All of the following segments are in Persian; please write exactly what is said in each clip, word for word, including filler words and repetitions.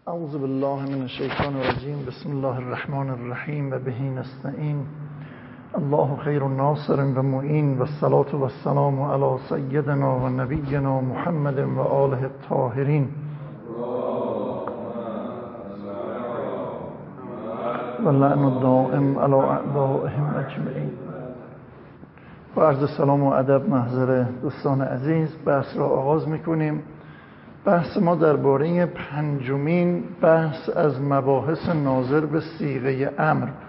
اعوذ بالله من الشیطان الرجیم. بسم الله الرحمن الرحیم و به نستعین. الله خیر ناصر و معین و الصلاة و السلام علی سیدنا و نبینا محمد و آله الطاهرین و لعن الدائم علی اعدائهم اجمعین. با عرض سلام و ادب محضر دوستان عزیز بحث را آغاز میکنیم. بحث ما درباره پنجمین بحث از مباحث ناظر به صیغه امر بود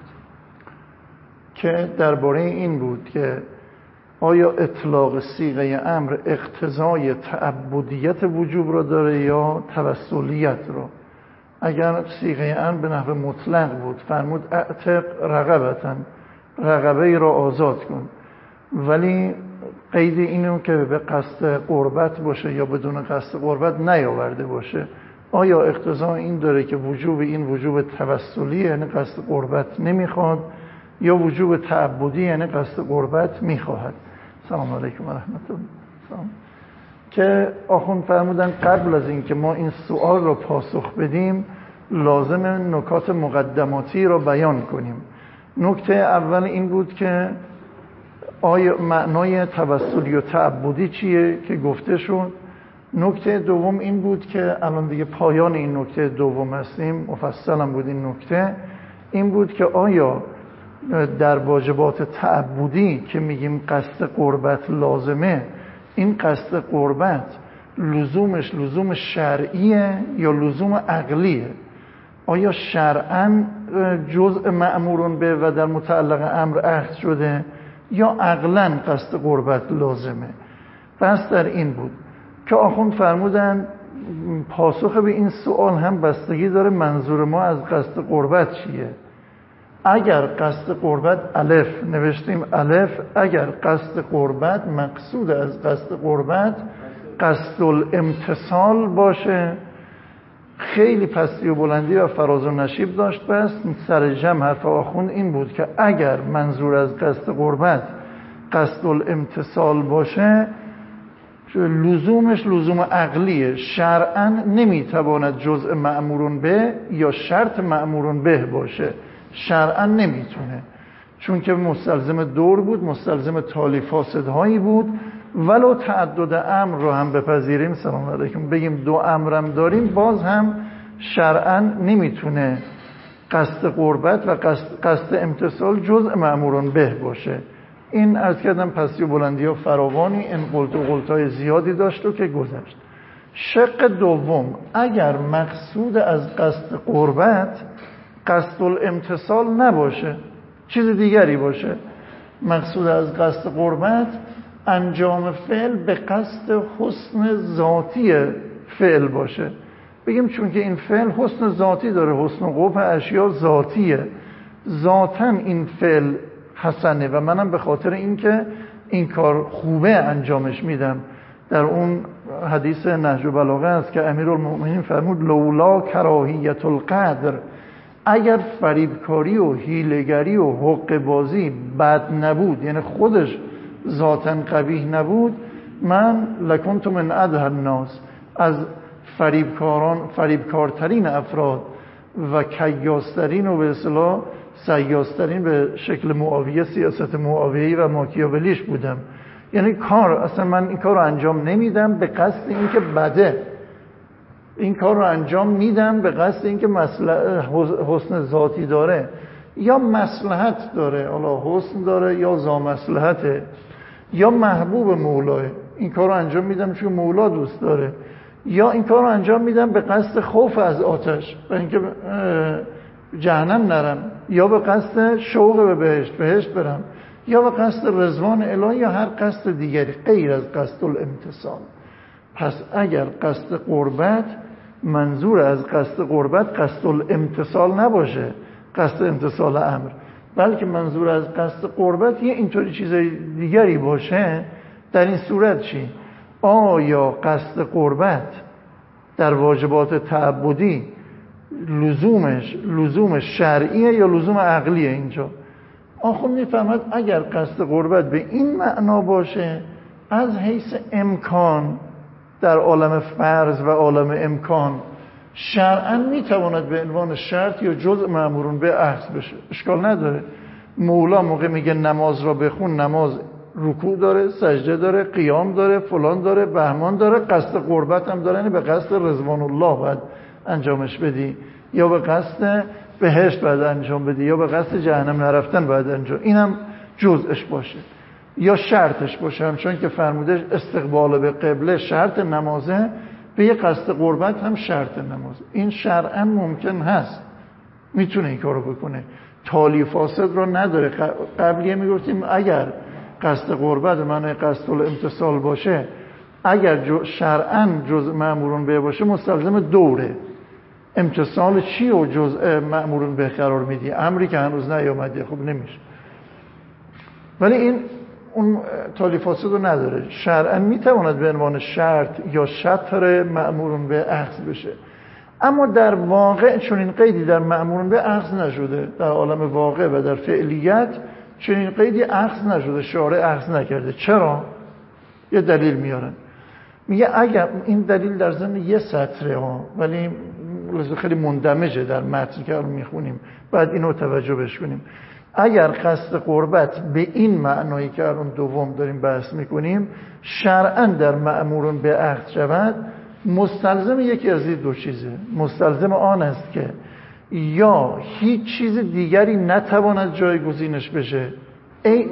که درباره این بود که آیا اطلاق صیغه امر اقتضای تعبدیت وجوب را داره یا توسلیت را. اگر صیغه امر به نحو مطلق بود فرمود اعتق رقبتن، رقبه را آزاد کن، ولی قید اینو که به قصد قربت باشه یا بدون قصد قربت نیاورده باشه، آیا اقتضا این داره که وجوب این وجوب توسلی یعنی قصد قربت نمیخواد یا وجوب تعبدی یعنی قصد قربت میخواهد؟ سلام علیکم و رحمت الله. سلام. که آخوند فرمودن قبل از این که ما این سوال رو پاسخ بدیم لازم نکات مقدماتی رو بیان کنیم. نکته اول این بود که آیا معنای توسلی و تعبدی چیه که گفته شد. نکته دوم این بود که الان دیگه پایان این نکته دوم هستیم، مفصلا بود این نکته، این بود که آیا در واجبات تعبدی که میگیم قصد قربت لازمه، این قصد قربت لزومش لزوم شرعیه یا لزوم عقلیه؟ آیا شرعاً جزء مأمورون به و در متعلق امر عهد شده یا عقلاً قصد قربت لازمه؟ بحث در این بود که آخوند فرمودن پاسخ به این سوال هم بستگی داره منظور ما از قصد قربت چیه. اگر قصد قربت الف نوشتیم الف، اگر قصد قربت مقصود از قصد قربت قصد الامتصال باشه، خیلی پستی و بلندی و فراز و نشیب داشت. بس سر جمع حرف آخوند این بود که اگر منظور از قصد قربت قصد الامتصال باشه لزومش لزوم عقلیه، شرعاً نمیتواند جزء مأمورون به یا شرط مأمورون به باشه، شرعاً نمیتونه، چون که مستلزم دور بود، مستلزم تالی فاسدهایی بود. ولو تعدد امر رو هم بپذیریم، سلام علیکم، بگیم دو امرم داریم، باز هم شرعاً نمیتونه قصد قربت و قصد, قصد امتصال جزء مأمورون به باشه. این عرض کردم پستی و بلندی ها فراوانی، این قلت و قلتای زیادی داشت و که گذشت. شق دوم، اگر مقصود از قصد قربت قصد الامتصال نباشه، چیز دیگری باشه، مقصود از قصد قربت انجام فعل به قصد حسن ذاتی فعل باشه، بگیم چون که این فعل حسن ذاتی داره، حسن و قبح اشیا ذاتیه، ذاتاً این فعل حسنه و منم به خاطر این که این کار خوبه انجامش میدم. در اون حدیث نهج البلاغه است که امیرالمؤمنین فرمود لولا کراهیت القدر، اگر فریبکاری و حیله‌گری و حقه بازی بد نبود، یعنی خودش ذاتاً قبیح نبود، من لکنت من ادهر الناس، از فریبکاران فریبکارترین افراد و کیاسترین و به اصطلاح سیاسترین به شکل معاویه، سیاست معاویه‌ای و ماکیاولیش بودم. یعنی کار اصلا من این کار رو انجام نمیدم به قصد اینکه بده، این کار رو انجام میدم به قصد اینکه مصلحت حسن ذاتی داره یا مصلحت داره، حالا حسن داره یا ذا مصلحته یا محبوب مولاه، این کار رو انجام میدم چون مولا دوست داره، یا این کار رو انجام میدم به قصد خوف از آتش و اینکه جهنم نرم، یا به قصد شوق به بهشت بهشت برم، یا به قصد رضوان الهی یا هر قصد دیگری غیر از قصد الامتصال. پس اگر قصد قربت منظور از قصد قربت قصد الامتصال نباشه، قصد امتصال امر، بلکه منظور از قصد قربت یه اینطوری چیزای دیگری باشه، در این صورت چی؟ آیا قصد قربت در واجبات تعبدی لزومش لزوم شرعیه یا لزوم عقلیه؟ اینجا آخوند میفهمد اگر قصد قربت به این معنا باشه از حیث امکان در عالم فرض و عالم امکان شرعاً میتواند به عنوان شرط یا جزء مأمورون به اخذ بشه، اشکال نداره. مولا موقع میگه نماز را بخون، نماز رکوع داره، سجده داره، قیام داره، فلان داره، بهمان داره، قصد قربت هم داره، یعنی به قصد رضوان الله باید انجامش بدی، یا به قصد بهشت باید انجام بدی، یا به قصد جهنم نرفتن باید انجام، اینم جزءش باشه یا شرطش باشه. همچون که فرموده استقبال به قبله شرط نمازه، به یه قصد قربت هم شرط نماز. این شرعاً ممکن هست، میتونه این کارو بکنه، تالی فاسد رو نداره. قبلیه میگفتیم اگر قصد قربت معنی قصد الامتصال باشه، اگر شرعاً جزء مأمورون به باشه مستلزم دوره. امتصال چی و جزء مأمورون به قرار میدی؟ امری که هنوز نیامده، خب نمیشه. ولی این اون تالی فاسد رو نداره. شرعاً میتواند به عنوان شرط یا شطر مأمورون به اخذ بشه، اما در واقع چون این قیدی در مأمورون به اخذ نشده، در عالم واقع و در فعلیت چون این قیدی اخذ نشده، شارع اخذ نکرده. چرا؟ یه دلیل میارن، میگه اگر این دلیل در ضمن یه سطره ها، ولی خیلی مندمجه در متن که الان میخونیم، بعد اینو توجه بش کنیم. اگر قصد قربت به این معنایی که الان دوم داریم بحث میکنیم شرعاً در مأمورون به اخذ شود، مستلزم یکی از این دو چیزه. مستلزم آن است که یا هیچ چیز دیگری نتواند جایگزینش بشه. ای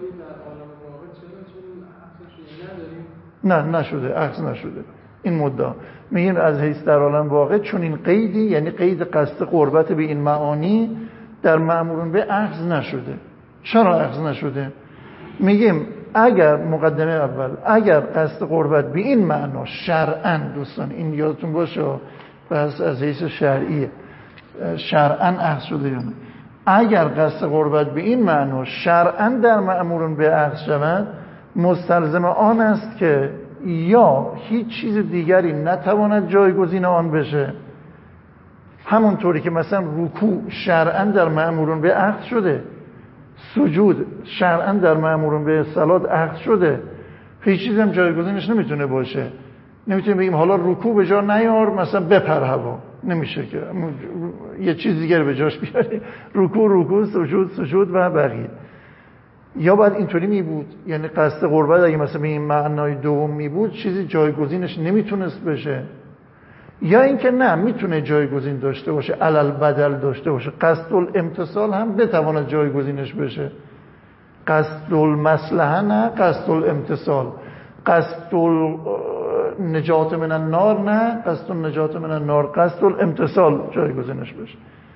نه نشده، اخذ نشده. این مدعا میگن از حیث در عالم واقع چون این قیدی، یعنی قید قصد قربت به این معانی در مأمورون به اخذ نشده. چرا اخذ نشده؟ میگیم اگر مقدمه اول، اگر قصد قربت به این معنا شرعاً، دوستان این یادتون باشه بس از حیث شرعیه، شرعاً اخذ شده یا نه. اگر قصد قربت به این معنا شرعاً در مأمورون به اخذ شود، مستلزم آن است که یا هیچ چیز دیگری نتواند جایگزین آن بشه. همونطوری که مثلا رکوع شرعاً در مأمورون به اخذ شده، سجود شرعاً در مأمورون به صلات اخذ شده، هیچ چیزی هم جایگزینش نمیتونه باشه. نمیتونیم بگیم حالا رکوع به جا نیار مثلا بپر هوا، نمیشه که یه چیز دیگه به جاش بیاری. رکوع رکوع، سجود سجود و بقیه. یا باید اینطوری می بود، یعنی قصد قربت اگه مثلا به این معنای دوم می بود چیزی جایگزینش نمیتونست بشه، یا اینکه نه میتونه جایگزین داشته باشه، علل بدل داشته باشه. قصد الامتصال هم بتواند جایگزینش بشه. قصد المصلحه نه قصد الامتصال. قصد النجات من النار نه قصد النجات من النار، قصد الامتصال جایگزینش بشه.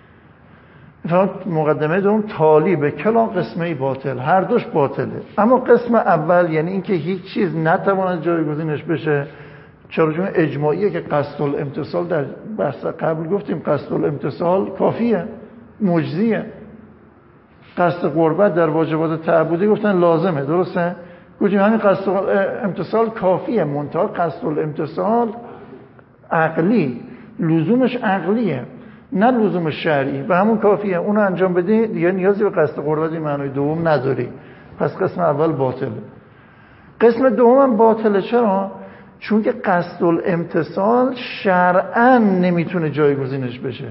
مقدمه دوم تالی به کلا قسمه باطل، هر دوش باطله. اما قسم اول یعنی اینکه هیچ چیز نتواند جایگزینش بشه، چرا؟ چون اجماعیه که قصد الامتصال در بحث قبل گفتیم قصد الامتصال کافیه، مجزیه. قصد قربت در واجبات تعبدی گفتن لازمه، درسته؟ گفتیم همین قصد الامتصال کافیه، منتها قصد الامتصال عقلی، لزومش عقلیه نه لزوم شرعی، و همون کافیه. اونو انجام بدی دیگه نیازی به قصد قربت معنای دوم نداری. پس قسم اول باطله. قسم دوم هم باطله. چرا؟ چون که قصد الامتصال شرعاً نمیتونه جایگزینش بشه.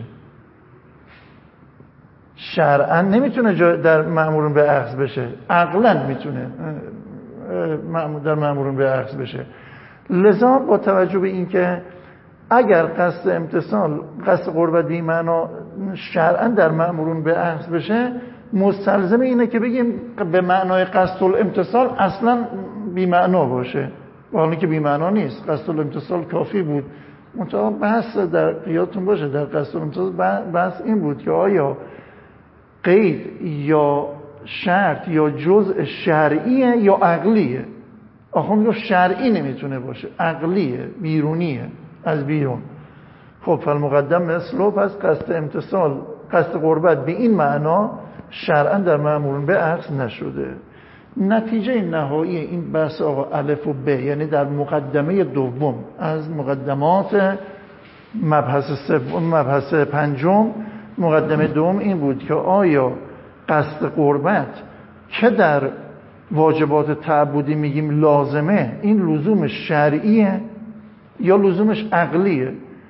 شرعاً نمیتونه جای در مأمورون به اخذ بشه، عقلاً میتونه در مأمورون به اخذ بشه. لذا با توجه به این که اگر قصد امتصال، قصد قربت به معنا شرعاً در مأمورون به اخذ بشه، مستلزم اینه که بگیم به معنای قصد الامتصال اصلاً بی معنا باشه، حالا که بی معنا نیست. قصد الامتصال کافی بود. منتها بحث در یادتون باشه در قصد الامتصال بحث این بود که آیا قید یا شرط یا جزء شرعیه یا عقلیه. آخه میگه شرعی نمیتونه باشه، عقلیه، بیرونیه، از بیرون. خب فالمقدم مثلو، پس قصد امتصال، قصد قربت به این معنا شرعاً در مأمورون به اخذ نشده. نتیجه نهایی این بحث آقا الف و ب، یعنی در مقدمه دوم از مقدمات مبحث سوم، مبحث پنجم، مقدمه دوم این بود که آیا قصد قربت که در واجبات تعبدی میگیم لازمه، این لزومش شرعیه یا لزومش عقلیه؟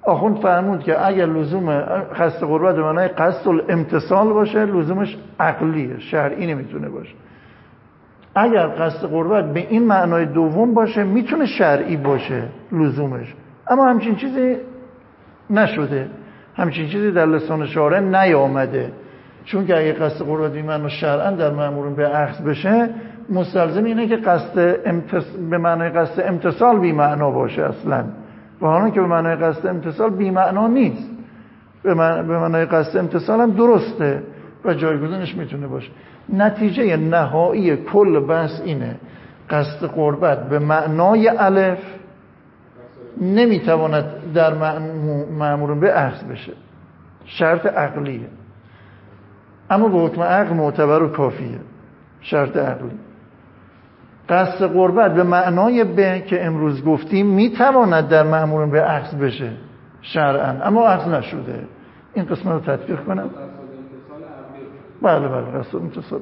آخوند فرمود که اگر لزوم قصد قربت به معنای قصد الامتصال باشه لزومش عقلیه، شرعی نمیتونه باشه. اگر قصد قربت به این معنای دوم باشه میتونه شرعی باشه لزومش، اما همچین چیزی نشده، همچین چیزی در لسان شارع نیامده. چون که اگه قصد قربت به معنای شرعا در مأمورون به اخذ بشه مستلزم اینه که قصد امتص... به معنای قصد امتصال بی معنا باشه اصلا، و حالا که به معنای قصد امتصال بی معنا نیست، به معنای قصد امتصال هم درسته و جایگزینش میتونه باشه. نتیجه نهایی کل بحث اینه قصد قربت به معنای الف نمیتواند در مأمور به اخذ بشه، شرط عقلیه، اما به حکم عقل معتبر و کافیه، شرط عقلی. قصد قربت به معنای به که امروز گفتیم میتواند در مأمور به اخذ بشه شرعاً، اما اخذ نشده. این قسمت رو تطبیق کنم. بله بله قصد امتصال.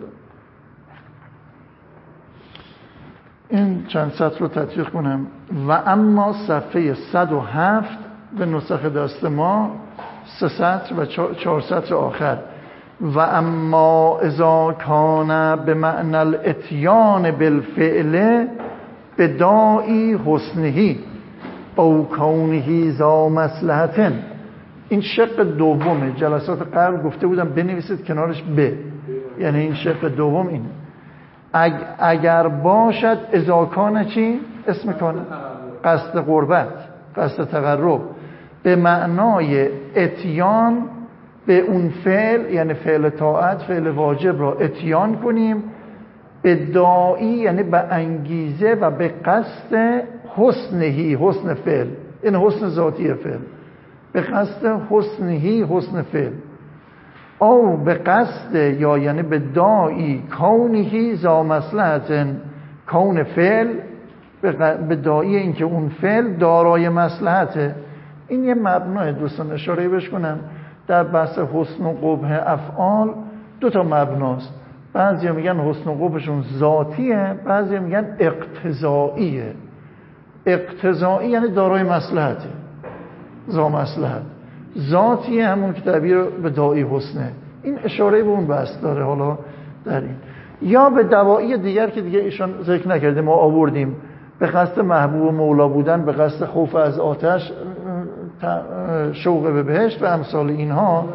این چند سطر رو تطبیق کنم. و اما صفحه صد و هفت به نسخه دست ما سه سطر و چهار سطر آخر. و اما اذا کان به معنی الاتیان بالفعل بداعی حسنهی او کونه ذا مصلحت. این شق دومه. جلسات قبل گفته بودم بنویسید کنارش ب، یعنی این شق دوم اینه. اگر باشد اذا کان چی؟ اسم کان قصد قربت، قصد تقرب به معنای اتیان به اون فعل، یعنی فعل طاعت، فعل واجب را اتیان کنیم به داعی، یعنی به انگیزه و به قصد حسنهی، حسن فعل، یعنی حسن ذاتی فعل، به قصد حسنهی، حسن فعل، او به قصد یا یعنی به داعی کونهی ذا مصلحت، کون فعل به داعی اینکه اون فعل دارای مصلحته. این یه مبنای دوستان اشاره بهش کنم در بحث حسن و قبح افعال. دو تا مبناست، بعضی میگن حسن و قبحشون ذاتیه، بعضی میگن اقتضاییه. اقتضایی یعنی دارای مصلحته، ذا مصلحت. ذاتیه همون که تعبیر به داعی حسنه. این اشاره به اون بحث داره. حالا در این یا به دواعی دیگر که دیگه ایشان ذکر نکرده ما آوردیم، به قصد محبوب مولا بودن، به قصد خوف از آتش، شوق به بهشت و امثال اینها.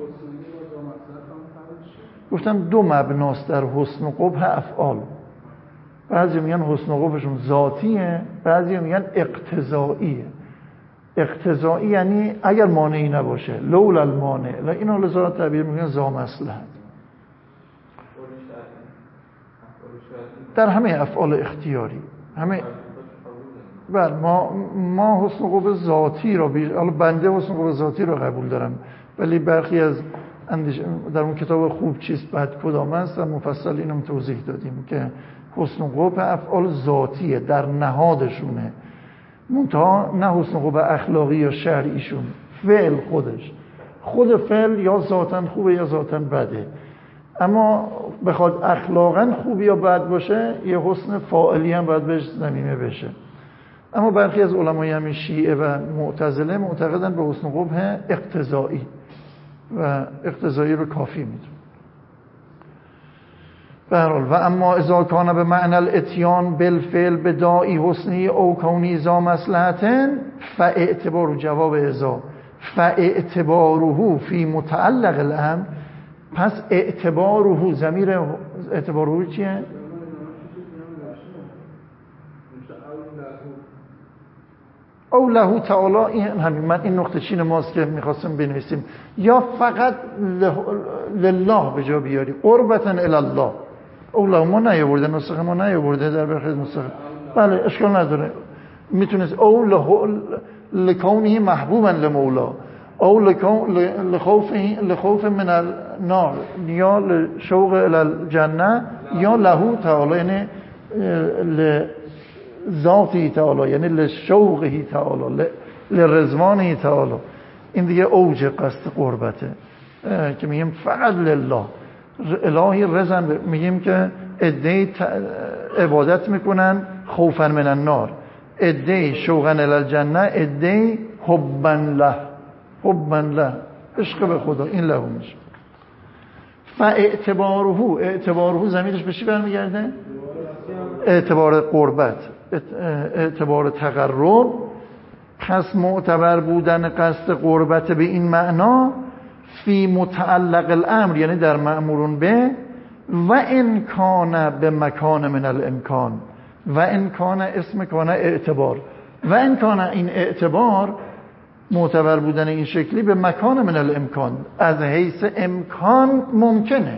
گفتم دو مبناست در حسن و قبح افعال. بعضی میگن حسن و قبحشون ذاتیه، بعضی میگن اقتضاییه. اقتضایی یعنی اگر مانعی نباشه، لولا المانع، و این حالا زیاد تعبیر میگن ذا مصلحت. در همه افعال اختیاری همه بله ما ما حسن قبح ذاتی رو بی... حالا بنده حسن قبح ذاتی رو قبول دارم، ولی برخی از اندیش... در اون کتاب خوب چیست بعد کدام است در مفصل اینم توضیح دادیم که حسن قبح افعال ذاتیه، در نهادشونه، منتها نه حسن قبح اخلاقی یا شرعیشون، فعل خودش، خود فعل یا ذاتاً خوبه یا ذاتاً بده. اما بخواد اخلاقاً خوب یا بد باشه یه حسن فاعلی هم باید بهش ضمیمه بشه. اما برخی از علمای همین شیعه و معتزله معتقدن به حسن قبح اقتضایی و اقتضایی رو کافی میدونن. به هر حال و اما اذا کان به معنی الاتیان بالفعل بداعی حسنی او کونی ذا مصلحت فاعتبار جواب اذا فاعتباره فی متعلق الامر. پس اعتباره، ضمیر اعتباره چیه؟ او له تعالی. این همین من این نقطه چین ماست که میخواستم بنویسیم. یا فقط لله به جا بیاری، قربتا الی الله. او له ما نیاورده، نسخه ما نیاورده در برخی نسخه. بله اشکال نداره، میتونست او له لکونه محبوبا لمولا، او لخوف لخوف من النار، یا لشوق الی الجنه، یا له تعالی یعنی ذاتی تعالی یعنی لشوقه تعالی لرضوانه تعالی. این دیگه اوج قصد قربته که میگیم فقط لله الهی رضا. میگیم که عده‌ای عبادت میکنن خوفا من النار، عده‌ای شوقا الی الجنه، عده‌ای حبا له، حبا له، عشق به خدا، این له میشه. فاعتباره، اعتباره ضمیرش به چی برمیگرده؟ اعتبار قربت، اعتبار تقرب. پس معتبر بودن قصد قربت به این معنا فی متعلق الامر، یعنی در مأمورون به، و امکان به مکان من الامکان، و امکان اسم کان اعتبار، و امکان این اعتبار معتبر بودن این شکلی به مکان من الامکان، از حیث امکان ممکنه،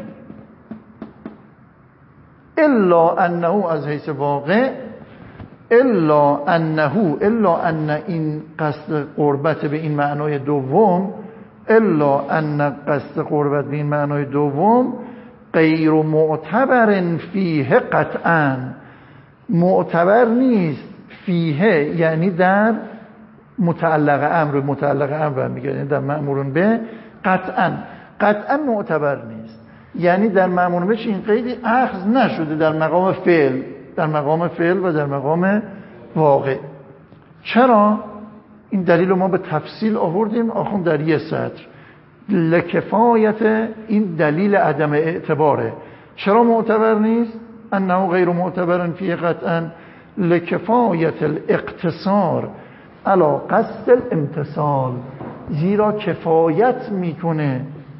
الا انه، از حیث واقع، الا انه، الا ان این قصد قربت به این معنای دوم، الا ان قصد قربت به این معنای دوم غیر معتبر فیه قطعا، معتبر نیست فیه، یعنی در متعلق امر، متعلق امر میگه، یعنی در مأمورون به قطعا، قطعا معتبر نیست، یعنی در مأمورون به این قیدی اخذ نشده در مقام فعل، در مقام فعل و در مقام واقع. چرا؟ این دلیل رو ما به تفصیل آوردیم آخون در یه سطر. لکفایت این دلیل عدم اعتباره. چرا معتبر نیست؟ انه غیر معتبر فیه قطعا لکفایت الاقتصار علی قصد الامتصال، زیرا کفایت میکنه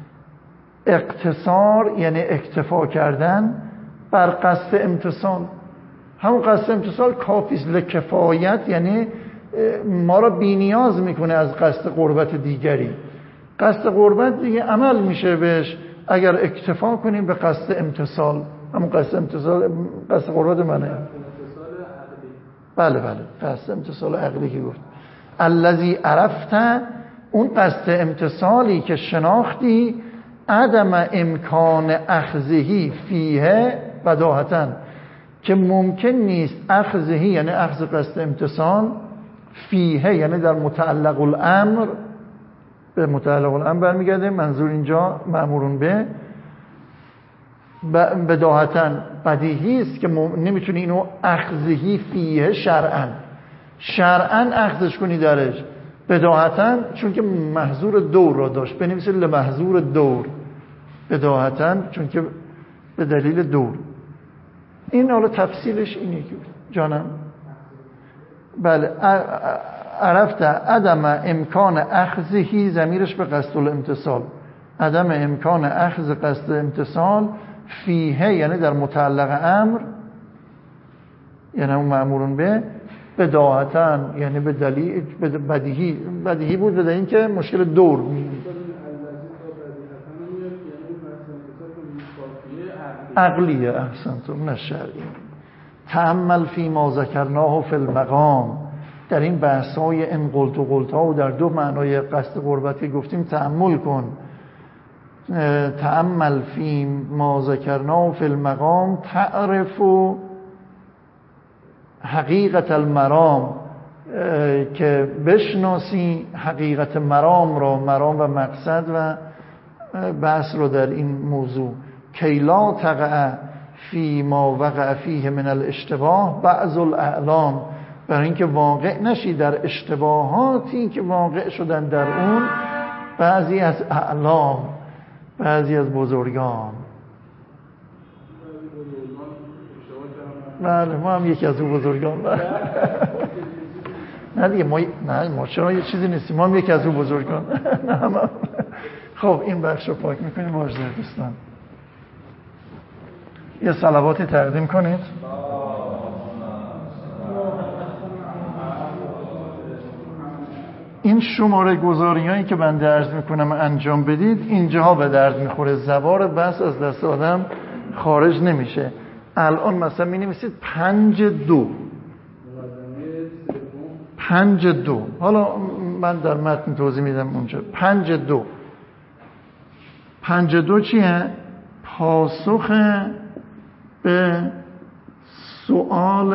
اقتصار یعنی اکتفا کردن بر قصد امتصال. همون قصد امتصال کافیست. لکفایت یعنی ما را بی نیاز میکنه از قصد قربت دیگری. قصد قربت دیگه عمل میشه بهش اگر اکتفا کنیم به قصد امتصال. همون قصد امتصال، قصد قربت منه. بله بله، قصد امتصال عقلی که گفت. الذی عرفت، اون قصد امتصالی که شناختی، عدم امکان اخذهی فیه بداهتاً، که ممکن نیست اخذهی یعنی اخذ قصد امتصال، فیه یعنی در متعلق الامر، به متعلق الامر برمیگرده، منظور اینجا مأمورون به، بداهتاً بدیهی است که نمیتونی اینو اخذهی فیه شرعاً شرعاً اخذش کنی درش، بداهتاً چون که محظور دور را داشت، بنویسید لمحظور دور، بداهتاً چون که به دلیل دور. این حالا تفصیلش اینه که جانم بله، عرفت عدم امکان اخذهی، ضمیرش به قصد الامتصال، عدم امکان اخذ قصد امتصال فیه یعنی در متعلق امر، یعنی اون مأمورون به، بداهتاً یعنی به دلیل بدیهی، بدیهی بود به دلیل که مشکل دور عقلیه، احسنتم، نه شرعی. تأمل فی ما ذکرناه فی المقام، در این بحث‌های ان قلت و قلت‌ها و در دو معنای قصد قربت که گفتیم تأمل کن. تأمل فی ما ذکرناه فی المقام تعرف حقیقت المرام، که بشناسی حقیقت مرام را، مرام و مقصد و بحث رو در این موضوع. کی لا تقع فی ما وقع فیه من الاشتباه بعض الاعلام، برای اینکه واقع نشی در اشتباهاتی که واقع شدن در اون بعضی از اعلام، بعضی از بزرگان. بله ما هم یکی از اون بزرگان. نه دیگه ما نه ما چرا یه چیزی نیستیم، ما هم یکی از اون بزرگان. خب این بخش رو پاک میکنیم. واجد دوستان یه صلواتی تقدیم کنید. این شماره گذاری هایی که بنده عرض میکنم انجام بدید اینجاها به درد میخوره، زبار بس از دست آدم خارج نمیشه. الان مثلا می نویسید پنج دو پنج دو، حالا من در متن توضیح میدم اونجا. پنج دو پنج دو چیه؟ پاسخ به سؤال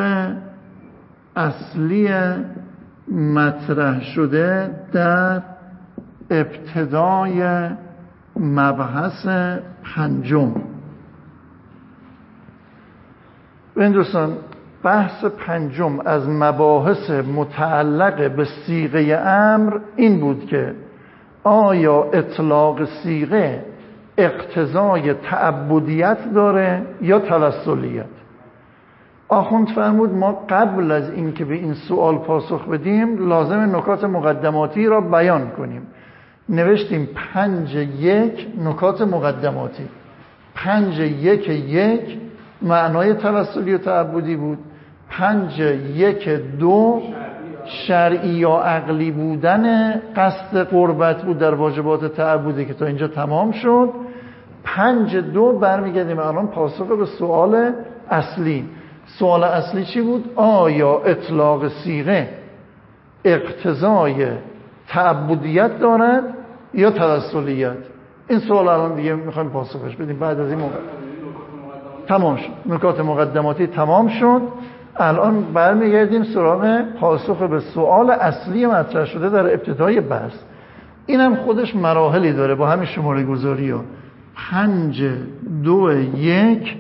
اصلی مطرح شده در ابتدای مبحث پنجم. ببین دوستان، بحث پنجم از مباحث متعلق به صیغه امر این بود که آیا اطلاق صیغه اقتضای تعبدیت داره یا توسلیت؟ آخوند فرمود ما قبل از اینکه به این سوال پاسخ بدیم لازم نکات مقدماتی را بیان کنیم. نوشتیم پنج یک نکات مقدماتی. پنج یک یک معنای توسلی و تعبدی بود. پنج یک دو شرعی یا عقلی بودن قصد قربت بود در واجبات تعبدی که تا اینجا تمام شد. پنج دو برمیگردیم الان پاسخ به سوال اصلی. سوال اصلی چی بود؟ آیا اطلاق صیغه اقتضای تعبدیت دارد یا توسلیت؟ این سوال الان دیگه میخوایم پاسخش بدیم. بعد از این موقع تمام شد، نکات مقدماتی تمام شد. الان برمیگردیم سراغ پاسخ به سوال اصلی مطرح شده در ابتدای بحث. اینم خودش مراحلی داره با همین شماره گذاری ها. پنج دو یک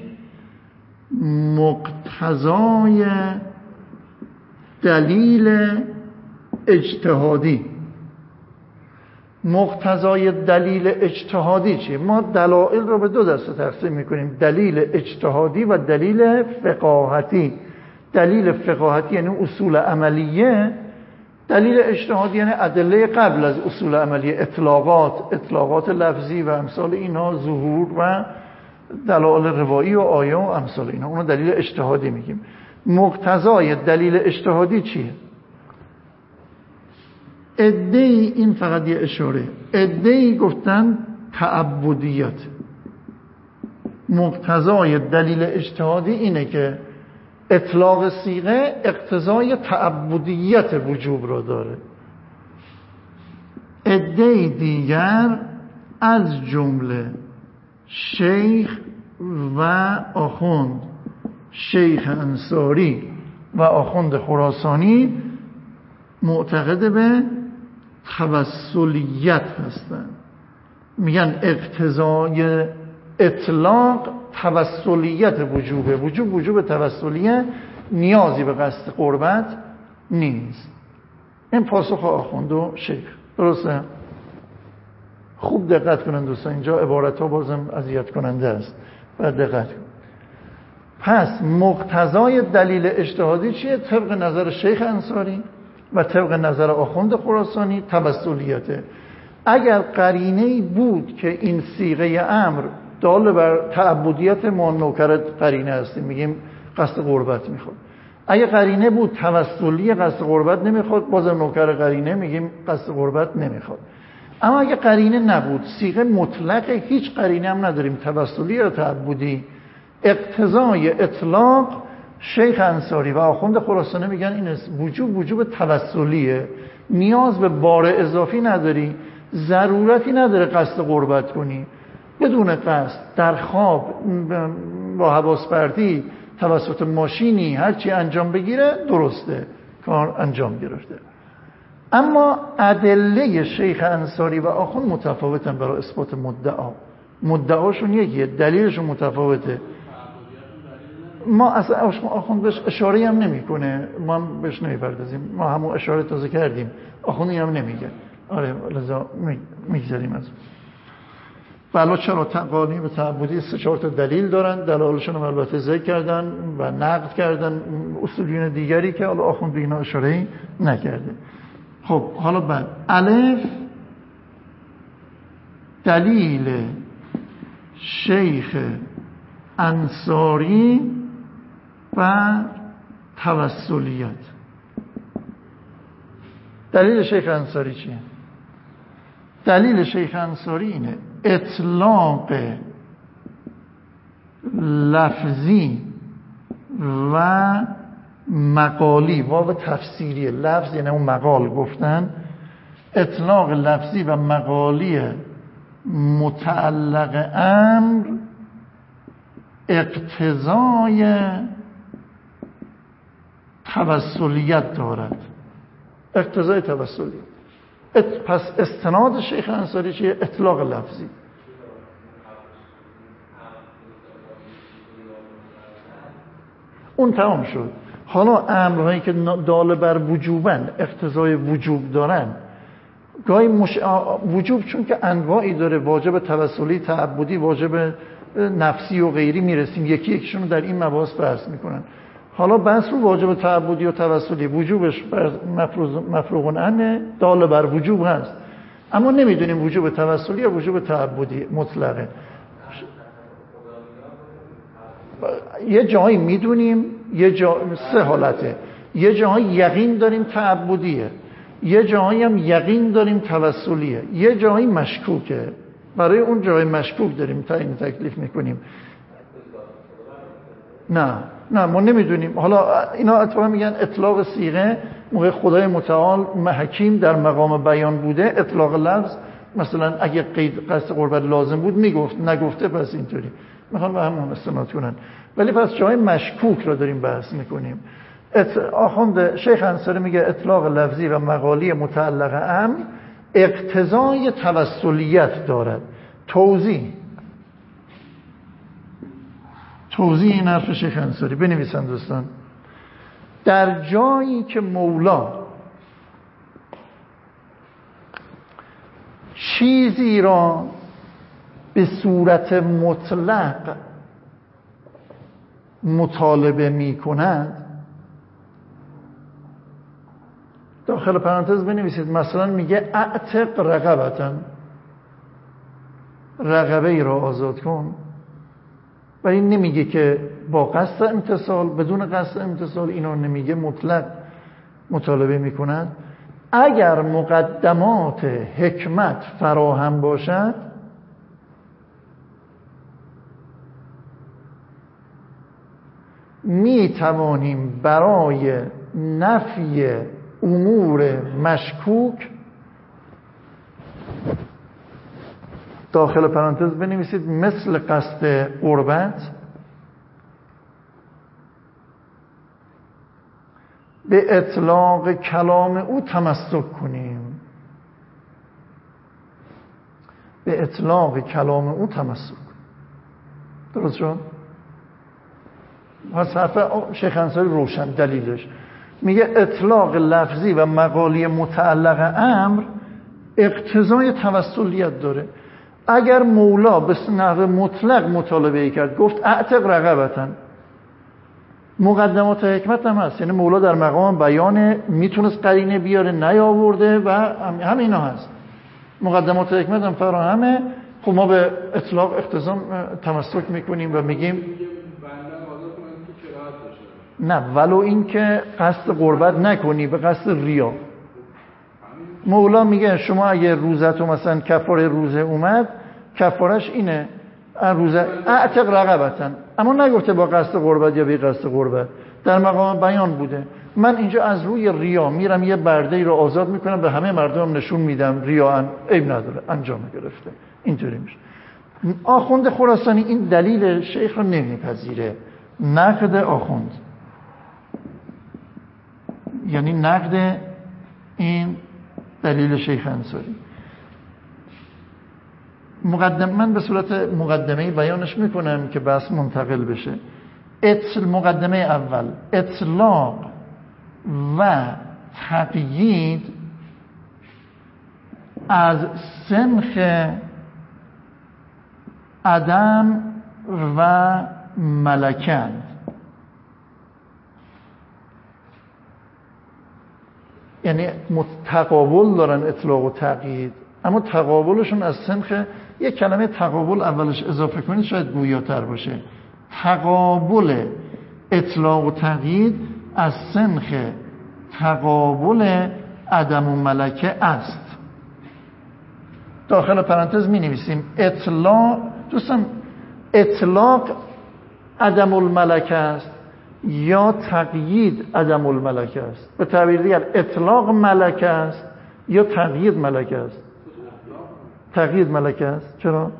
مقتضای دلیل اجتهادی. مقتضای دلیل اجتهادی چیه؟ ما دلایل رو به دو دسته تقسیم میکنیم، دلیل اجتهادی و دلیل فقاهتی. دلیل فقاهتی یعنی اصول عملیه، دلیل اجتهادی یعنی ادله قبل از اصول عملیه، اطلاقات اطلاقات لفظی و امثال اینا، ظهور و دلایل روایی و آیه و امثال اینا، اونو دلیل اجتهادی میگیم. مقتضای دلیل اجتهادی چیه؟ عده‌ای، این فقط یه اشاره، عده‌ای گفتن تعبدیت. مقتضای دلیل اجتهادی اینه که اطلاق صیغه اقتضای تعبدیت وجوب را داره. عده‌ای دیگر از جمله شیخ و آخوند، شیخ انصاری و آخوند خراسانی معتقد به توسلیت هستند. میگن اقتضای اطلاق توسلیت وجوبه، وجوب وجوب توسلیه، نیازی به قصد قربت نیست. این پاسخ آخوند و شیخ. درسته؟ خوب دقت کنند دوستان، اینجا عبارت ها بازم اذیت کننده است، باید دقت کن. پس مقتضای دلیل اجتهادی چیه؟ طبق نظر شیخ انصاری و طبق نظر آخوند خراسانی توسلیته. اگر قرینه‌ای بود که این صیغه امر دال بر تعبدیت، ما نوکر قرینه هستیم، میگیم قصد قربت میخواد. اگر قرینه بود توسلی قصد قربت نمیخواد، بازم نوکر قرینه میگیم قصد قربت نمیخواد. اما اگر قرینه نبود، صیغه مطلقه، هیچ قرینه هم نداریم توسلی یا تعبدی، اقتضای اطلاق شیخ انصاری و آخوند خراسانی میگن این وجوب وجوب توسلیه، نیاز به بار اضافی نداری، ضرورتی نداره قصد قربت کنی، بدون قصد در خواب با حواس پرتی توسط ماشینی هرچی انجام بگیره درسته، کار انجام گرفته. اما ادله شیخ انصاری و آخوند متفاوتن برای اثبات مدعا. مدعاشون یکیه، دلیلشون متفاوته. ما اصلا آخوند بهش اشاره هم نمیکنه، ما هم بهش نمیپردازیم، ما همون اشاره تازه کردیم، آخوندی هم نمیگه. آره لذا میگذاریم از بلا. چرا تقانی و تعبدی سه چهار تا دلیل دارن، دلایلشون هم البته ذکر کردن و نقد کردن اصولیون دیگری که حالا آخوند به اینا اشاره نکرده. خب حالا بعد الف دلیل شیخ انصاری و توسلیت. دلیل شیخ انصاری چیه؟ دلیل شیخ انصاری اینه اطلاق لفظی و مقالی، واو تفسیری، لفظ یعنی اون مقال گفتن، اطلاق لفظی و مقالی متعلق امر اقتضای توسلیت دارد. اقتضای توسلیت. پس استناد شیخ انصاری چیه؟ اطلاق لفظی. اون تمام شد. حالا امرهایی که دال بر وجوبن، اقتضای وجوب دارن، گاهی مش... وجوب چون که انواعی داره، واجب توسلی، تعبدی، واجب نفسی و غیری، میرسیم یکی یکیشون در این مباحث بحث میکنن. حالا بحث رو واجب تعبدی و توسلی، وجوبش مفروغ عنه، دال بر وجوب هست، اما نمیدونیم وجوب توسلی یا وجوب تعبدی مطلقه. یه جایی میدونیم، یه جا سه حالته، یه جایی یقین داریم تعبدیه، یه جایی هم یقین داریم توسلیه، یه جایی مشکوکه. برای اون جای مشکوک داریم تعیین تکلیف میکنیم. نه نه ما نمیدونیم. حالا اینا اتفاقا میگن اطلاق صیغه موقع خدای متعال حکیم در مقام بیان بوده، اطلاق لفظ مثلا اگه قید قصد قربت لازم بود میگفت، نگفته پس اینطوری میخوان به همون استناد کنن. ولی پس جای مشکوک رو داریم بحث میکنیم. آخوند شیخ انصاری میگه اطلاق لفظی و مقالی متعلق امر اقتضای توسلیت دارد. توضیح توضیح این حرف شیخ انصاری بنویسن دوستان. در جایی که مولا چیزی را به صورت مطلق مطالبه می کند، داخل پرانتز بنویسید مثلا میگه اعتق رقبتن، رقبه ای را آزاد کن، ولی نمیگه که با قصد امتصال، بدون قصد امتصال، اینا نمیگه، مطلق مطالبه میکند. اگر مقدمات حکمت فراهم باشد می توانیم برای نفی امور مشکوک، داخل پرانتز بنویسید مثل قصد قربت، به اطلاق کلام او تمسک کنیم. به اطلاق کلام او تمسک کنیم. درست شد؟ پس حرف شیخ انصاری روشن دلیلش میگه اطلاق لفظی و مقالی متعلق امر اقتضای توسلیت داره. اگر مولا به نحو مطلق مطالبه کرد، گفت اعتق رقبتن، مقدمات حکمت هم هست، یعنی مولا در مقام بیان میتونست قرینه بیاره نیاورده و هم اینا هست، مقدمات حکمت هم فراهمه. خب ما به اطلاق اقتضا تمسک میکنیم و میگیم نه، ولو این که قصد قربت نکنی، به قصد ریا. مولا میگه شما اگه روزتو مثلا کفاره روزه اومد، کفارش اینه روزه اعتق رقبتن، اما نگفته با قصد قربت یا بی قصد قربت، در مقام بیان بوده. من اینجا از روی ریا میرم یه برده‌ای رو آزاد میکنم، به همه مردم نشون میدم ریا عیب نداره، انجام گرفته. اینطوری میشه. آخوند خراسانی این دلیل شیخ رو نمیپذیره. نقد آخوند یعنی نقد این دلیل شیخ انصاری. مقدم من به صورت مقدمه بیانش میکنم که بحث منتقل بشه. اطل مقدمه اول، اطلاق و تقیید از سنخ عدم و ملکند. یعنی تقابل دارن اطلاق و تقیید، اما تقابلشون از سنخ، یک کلمه تقابل اولش اضافه کنید شاید گویاتر باشه. تقابل اطلاق و تقیید از سنخ تقابل عدم و ملکه است. داخل پرانتز می نویسیم اطلاق، دوستان اطلاق عدم الملکه است یا تقیید عدم الملکه است. به تعبیر دیگر اطلاق ملکه است یا تقیید ملکه است. تقیید ملکه است. چرا؟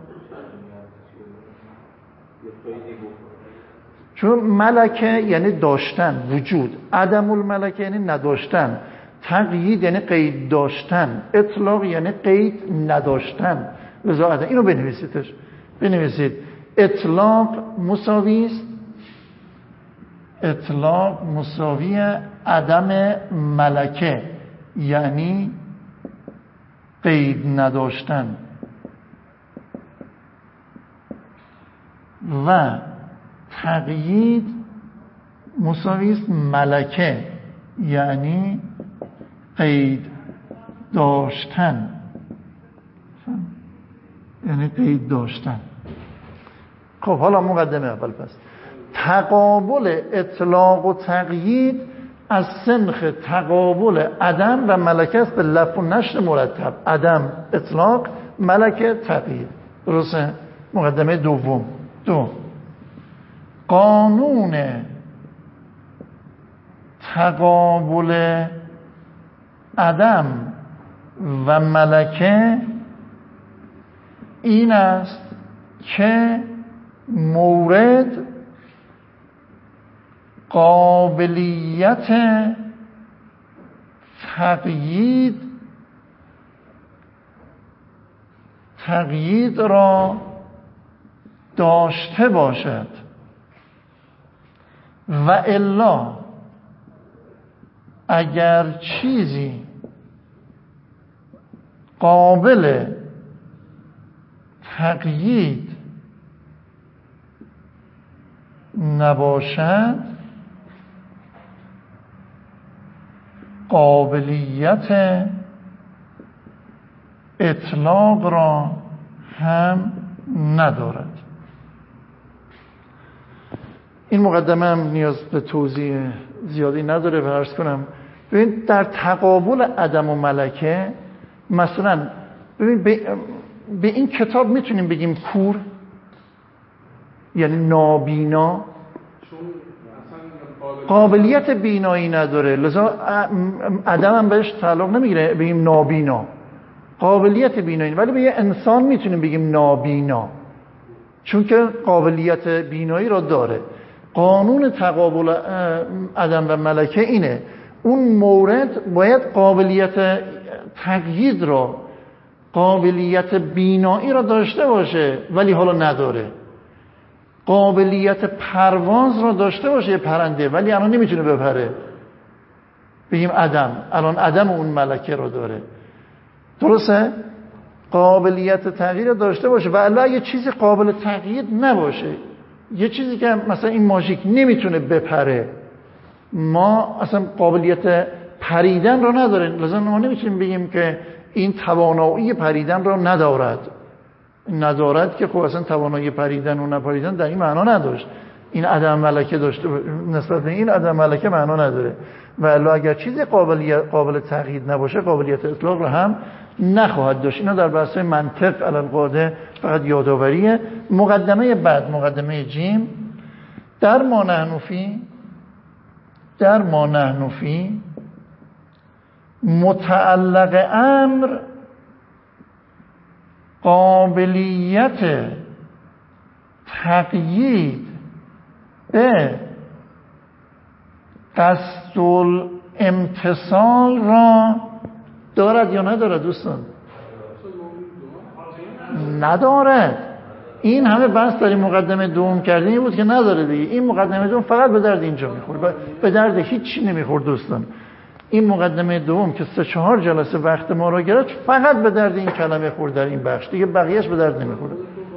چون ملکه یعنی داشتن، وجود. عدم الملکه یعنی نداشتن. تقیید یعنی قید داشتن. اطلاق یعنی قید نداشتن. لذا عدم. اینو بنویسیدش. بنویسید اطلاق مساوی است اطلاق مساوی عدم ملکه، یعنی قید نداشتن، و تقیید مساوی است ملکه، یعنی قید داشتن، یعنی قید داشتن. خب حالا مقدمه اول پس. تقابل اطلاق و تقیید از سنخ تقابل عدم و ملکه است به لف و نشر مرتب. عدم اطلاق، ملکه تقیید. درسته؟ مقدمه دوم. دو، قانون تقابل عدم و ملکه این است که مورد قابلیت تقیید تقیید را داشته باشد و الا اگر چیزی قابل تقیید نباشد قابلیت اطلاق را هم ندارد. این مقدمه هم نیاز به توضیح زیادی نداره و عرض کنم. ببین در تقابل عدم و ملکه، مثلا ببین به, به این کتاب میتونیم بگیم کور، یعنی نابینا، قابلیت بینایی نداره، لذا عدم هم بهش تعلق نمیگیره بگیم نابینا، قابلیت بینایی. ولی به یه انسان میتونیم بگیم نابینا چون که قابلیت بینایی را داره. قانون تقابل عدم و ملکه اینه، اون مورد باید قابلیت تقیید را، قابلیت بینایی را داشته باشه ولی حالا نداره. قابلیت پرواز را داشته باشه پرنده ولی الان نمیتونه بپره، بگیم عدم، الان عدم اون ملکه را داره. درسته؟ قابلیت تغییر را داشته باشه و الا اگه چیزی قابل تغییر نباشه، یه چیزی که مثلا این ماژیک نمیتونه بپره، ما اصلا قابلیت پریدن را نداره، لذا ما نمیتونیم بگیم که این توانایی پریدن را ندارد. ندارد که خب اصلا توانایی پریدن و نپریدن در این معنا نداشت. این عدم ملکه داشته، نسبت به این عدم ملکه معنا نداره و الا اگر چیزی قابل قابل تقیید نباشه قابلیت اطلاق را هم نخواهد داشت. اینا در بحث منطق علی القاعده فقط یادآوریه. مقدمه بعد، مقدمه جیم، در ما نحن فی در ما نحن فی متعلق امر قابلیت تقیید به قصد الامتصال را دارد یا ندارد دوستان؟ ندارد. این همه بحث در این مقدمه دوم کردیم این بود که نداره دیگه. این مقدمه دوم فقط به درد اینجا میخورد، به درد هیچ نمیخورد دوستان. این مقدمه دوم که سه چهار جلسه وقت ما را گرفت فقط به درد این کلمه خورد در این بخش، دیگه بقیهش به درد نمیخورد.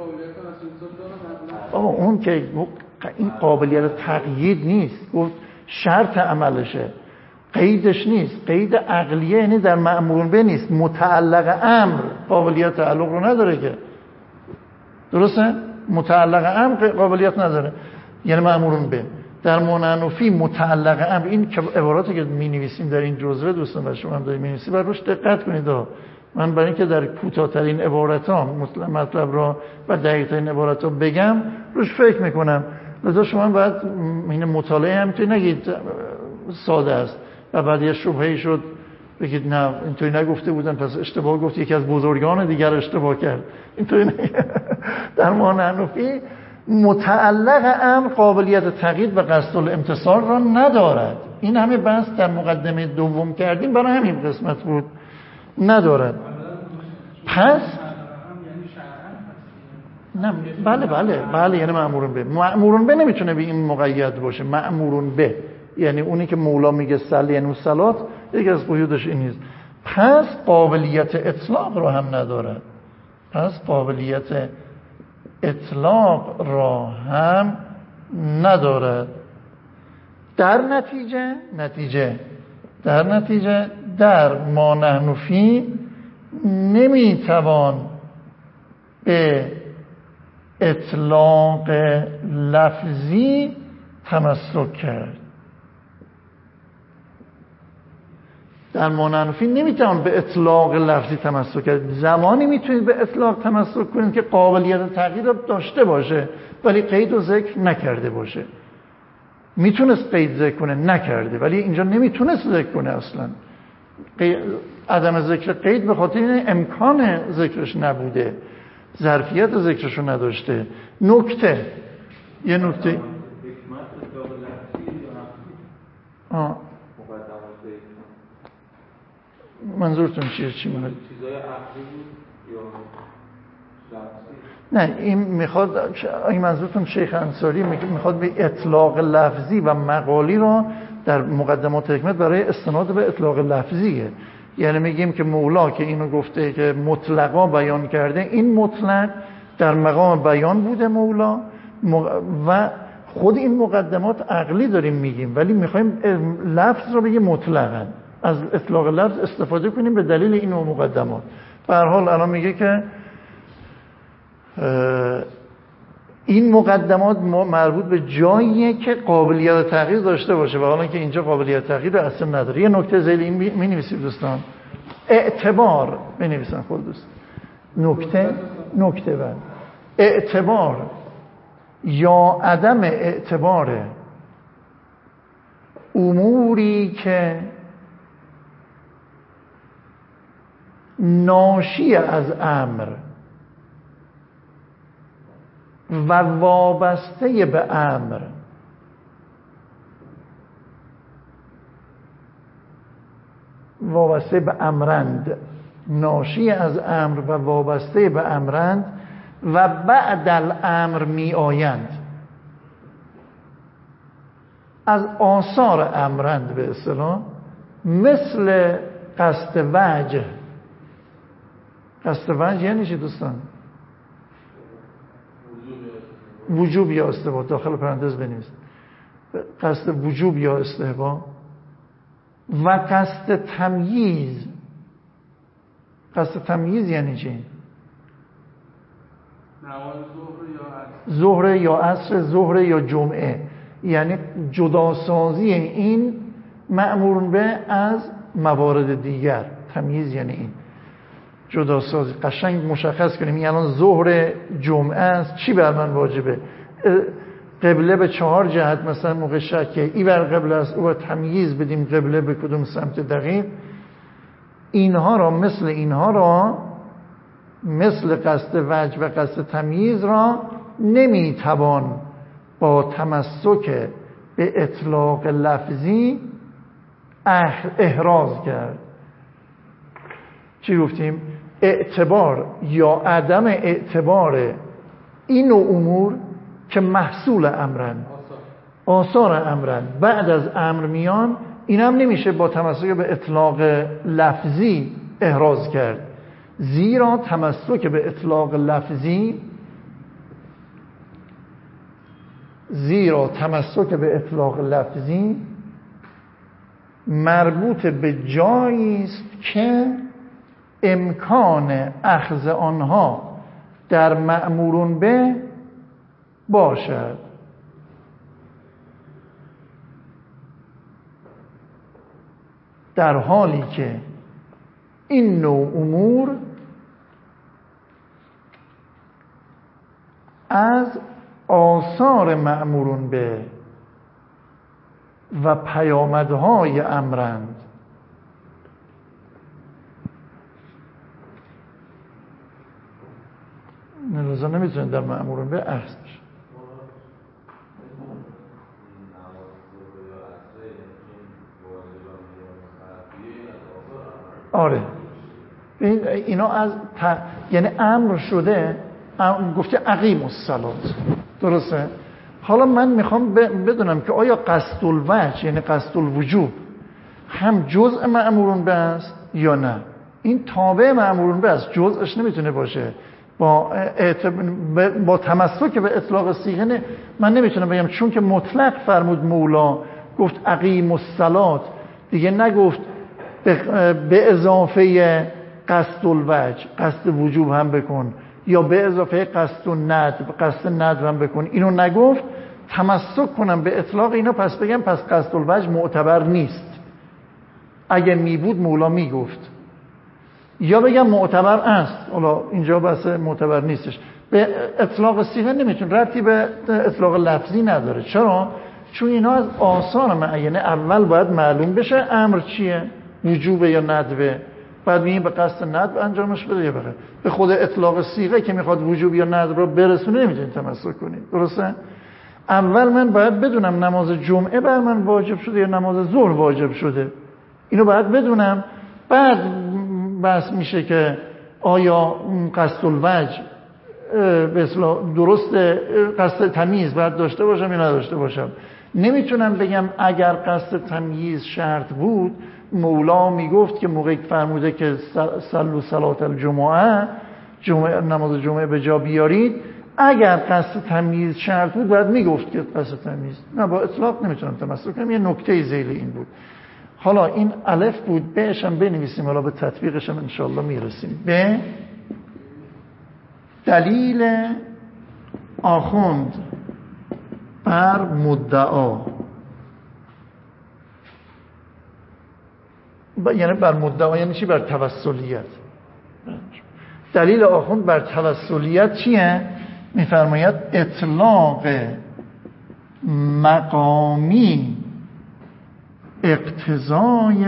آقا اون که این قابلیت تقیید نیست، گفت شرط عملشه، قیدش نیست. قید عقلیه یعنی در مأمور به نیست، متعلق امر قابلیت تعلق رو نداره که. درسته؟ متعلق امر قابلیت نداره یعنی مأمور به. در منعنفی متعلق امر، این که عباراتی که می نویسیم در این جزوه دوستان و شما هم دارید می نویسید بر روش دقت کنید. من برای اینکه در کوتاه‌ترین عبارت ها مطلب را و دقیق‌ترین عبارت ها بگم روش فکر میکنم، لذا شما باید این مطالعه هم توی نگید ساده است و بعد یه شبهه‌ای شد بگید نه اینطوری نگفته بودن پس اشتباه گفت، یکی از بزرگان دیگر اشتباه کرد. اینطوری در منعنفی متعلق امر قابلیت تقیید و قصد الامتصال را ندارد. این همه بحث در مقدمه دوم کردیم، برای همین قسمت بود ندارد. پس نه بله بله بله یعنی مأمورون به. مأمورون به نمیتونه به این مقید باشه. مأمورون به یعنی اونی که مولا میگه صلی یعنی صلات، یکی از قیودش این نیست. پس قابلیت اطلاق رو هم نداره. پس قابلیت اطلاق را هم ندارد. در نتیجه نتیجه در نتیجه در ما نحن فی نمیتوان به اطلاق لفظی تمسک کرد. در ما نحن فی نمیتوان به اطلاق لفظی تمسک کرد. زمانی میتونید به اطلاق تمسک کنید که قابلیت تغییر داشته باشه ولی قید و ذکر نکرده باشه. میتونست قید ذکر کنه نکرده، ولی اینجا نمیتونست ذکر کنه اصلا. عدم ذکر قید به خاطر این امکان ذکرش نبوده، ظرفیت ذکرشو نداشته. نکته یه نکته آه. منظورتون چیه؟ چی میخواد؟ چیزای عقلی یا نه این میخواد، این منظورتون شیخ انصاری میخواد به اطلاق لفظی و مقالی را در مقدمات حکمت برای استناد به اطلاق لفظیه. یعنی میگیم که مولا که اینو گفته که مطلقا بیان کرده، این مطلق در مقام بیان بوده مولا و خود این مقدمات عقلی داریم میگیم، ولی میخوایم لفظ رو بگیم مطلقا، از اطلاق لفظ استفاده کنیم به دلیل این مقدمات. به هر حال الان میگه که این مقدمات مربوط به جاییه که قابلیت تغییر داشته باشه و حالا که اینجا قابلیت تغییر اصلا نداره. یه نکته ذیل این می نویسید دوستان، اعتبار می نویسن خود دوست. نکته نکته بعد اعتبار یا عدم اعتبار اموری که ناشی از امر و وابسته به امر وابسته به امرند ناشی از امر و وابسته به امرند و بعد الامر می آیند، از آثار امرند به اصطلاح، مثل قصد وجه. قصد وجه یعنی چی دوستان؟ وجوب یا استحباب، داخل پرانتز بنویسید. قصد وجوب یا استحباب و قصد تمییز. قصد تمییز یعنی چی؟ ظهر یا عصر، ظهر یا جمعه، یعنی جداسازی این مأمور به از موارد دیگر. تمییز یعنی این جداسازی، قشنگ مشخص کنیم این الان ظهر جمعه است، چی بر من واجبه؟ قبله به چهار جهت مثلا موقع شکه ای بر قبله است، او تمییز بدیم قبله به کدوم سمت دقیق. اینها را مثل اینها را مثل قصد وجه و قصد تمییز را نمیتوان با تمسک به اطلاق لفظی احراز کرد. چی گفتیم؟ اعتبار یا عدم اعتبار این نوع امور که محصول امرن، آثار امرن، بعد از امر میان، این هم نمیشه با تمسک به اطلاق لفظی احراز کرد، زیرا تمسک به اطلاق لفظی زیرا تمسک به اطلاق لفظی مربوط به جایی است که امکان اخذ آنها در مأمورون به باشد. در حالی که این نوع امور از آثار مأمورون به و پیامدهای امرند. لذا نمیتونن در مأمورون به اخذ بشه. آره این اینا از ت... یعنی امر شده گفته اقیم الصلات، درسته؟ حالا من میخوام بدونم که آیا قصد الوجه یعنی قصد الوجوب هم جزء مأمورون به است یا نه؟ این تابع مأمورون به است، جزءش نمیتونه باشه. با اعتب... با تمسک به اطلاق صیغه نه... من نمیتونم بگم چون که مطلق فرمود مولا گفت اقیم الصلات، دیگه نگفت به اضافه قصد الوجه قصد وجوب هم بکن یا به اضافه قصد الندب قصد ندب هم بکن، اینو نگفت. تمسک کنم به اطلاق اینا، پس بگم پس قصد الوجه معتبر نیست. اگه می بود مولا میگفت، یا بگم معتبر است. حالا اینجا بحث معتبر نیستش. به اطلاق صیغه نمیتون، ربطی به اطلاق لفظی نداره. چرا؟ چون اینا از آثار معینه اول باید معلوم بشه امر چیه، وجوبه یا ندبه، بعد میگیم به قصد ندب انجامش بده یا بره. به خود اطلاق صیغه که میخواد وجوب یا ندب رو برسونه نمیتونید تمسک کنید، درسته؟ اول من باید بدونم نماز جمعه بر من واجب شده یا نماز ظهر واجب شده، اینو باید بدونم. بعد بحث میشه که آیا قصد الوجه به اصطلاح درست قصد تمییز باید داشته باشم یا نداشته باشم. نمیتونم بگم اگر قصد تمییز شرط بود مولا میگفت که موقعی فرموده که صلوا صلات الجمعه، جمعه نماز جمعه به جا بیارید، اگر قصد تمییز شرط بود باید میگفت که قصد تمییز. نه، با اطلاق نمیتونم تمسک کنم. یه نکته ذیل این بود. حالا این الف بود، بهش هم بنویسیم، حالا به تطبیقش هم انشاءالله میرسیم. به دلیل آخوند بر مدعا، یعنی بر مدعا یعنی چی؟ بر توسلیت. دلیل آخوند بر توسلیت چیه؟ میفرماید اطلاق مقامی اقتضای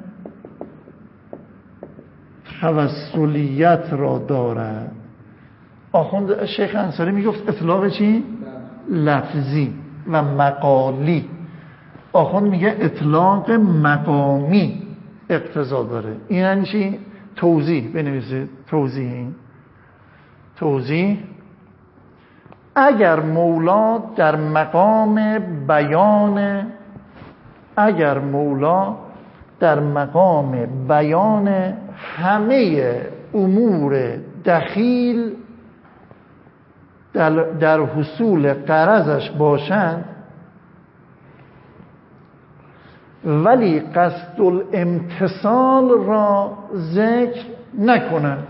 توسلیت را دارد. آخوند شیخ انصاری میگفت اطلاق چی؟ لفظی و مقالی. آخوند میگه اطلاق مقامی اقتضا داره. این یعنی چی؟ توضیح بنویسید. توضیح این توضیح اگر مولا در مقام بیان اگر مولا در مقام بیان همه امور دخیل در, در حصول غرضش باشند ولی قصد الامتصال را ذکر نکند.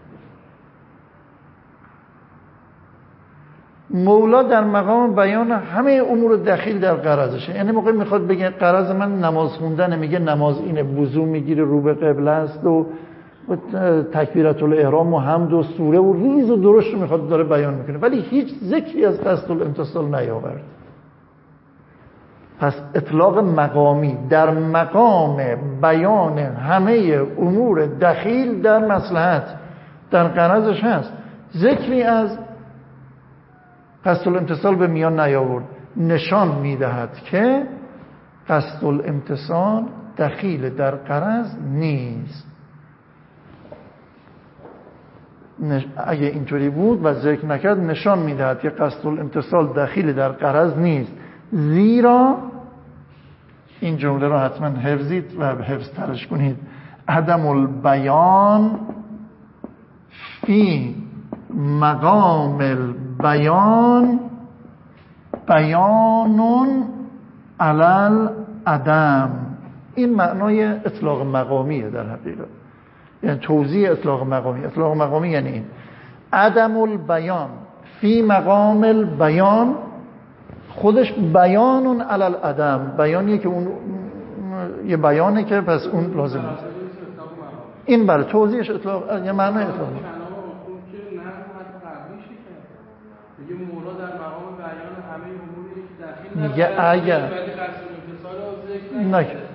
مولا در مقام بیان همه امور دخیل در غرضشه، یعنی موقع میخواد بگه غرض من نماز خوندن، میگه نماز اینه، وضو میگیره، رو به قبله است و تکبیرت الاحرام و حمد و سوره و ریز و درشت رو میخواد داره بیان میکنه، ولی هیچ ذکری از قصد الامتصال نیاورد. پس اطلاق مقامی در مقام بیان همه امور دخیل در مصلحت در غرضش هست، ذکری از قصد الامتصال به میان نیاورد، نشان میدهد که قصد الامتصال دخیل در غرض نیست. اگه اینطوری بود و ذکر نکرد نشان میدهد که قصد الامتصال دخیل در غرض نیست، زیرا این جمله را حتما حفظید و حفظ ترش کنید. عدم البیان فی مقام البیان بیانون علل عدم. این معنای اطلاق مقامیه در حقیقت، یعنی توضیح اطلاق مقامی. اطلاق مقامی یعنی این عدم البیان فی مقام البیان، خودش بیانون علل عدم، بیانیه که اون یه بیانه که پس اون لازم نیست. این برای توضیحش اطلاق، یه معنای اطلاق میگه اگر نکرد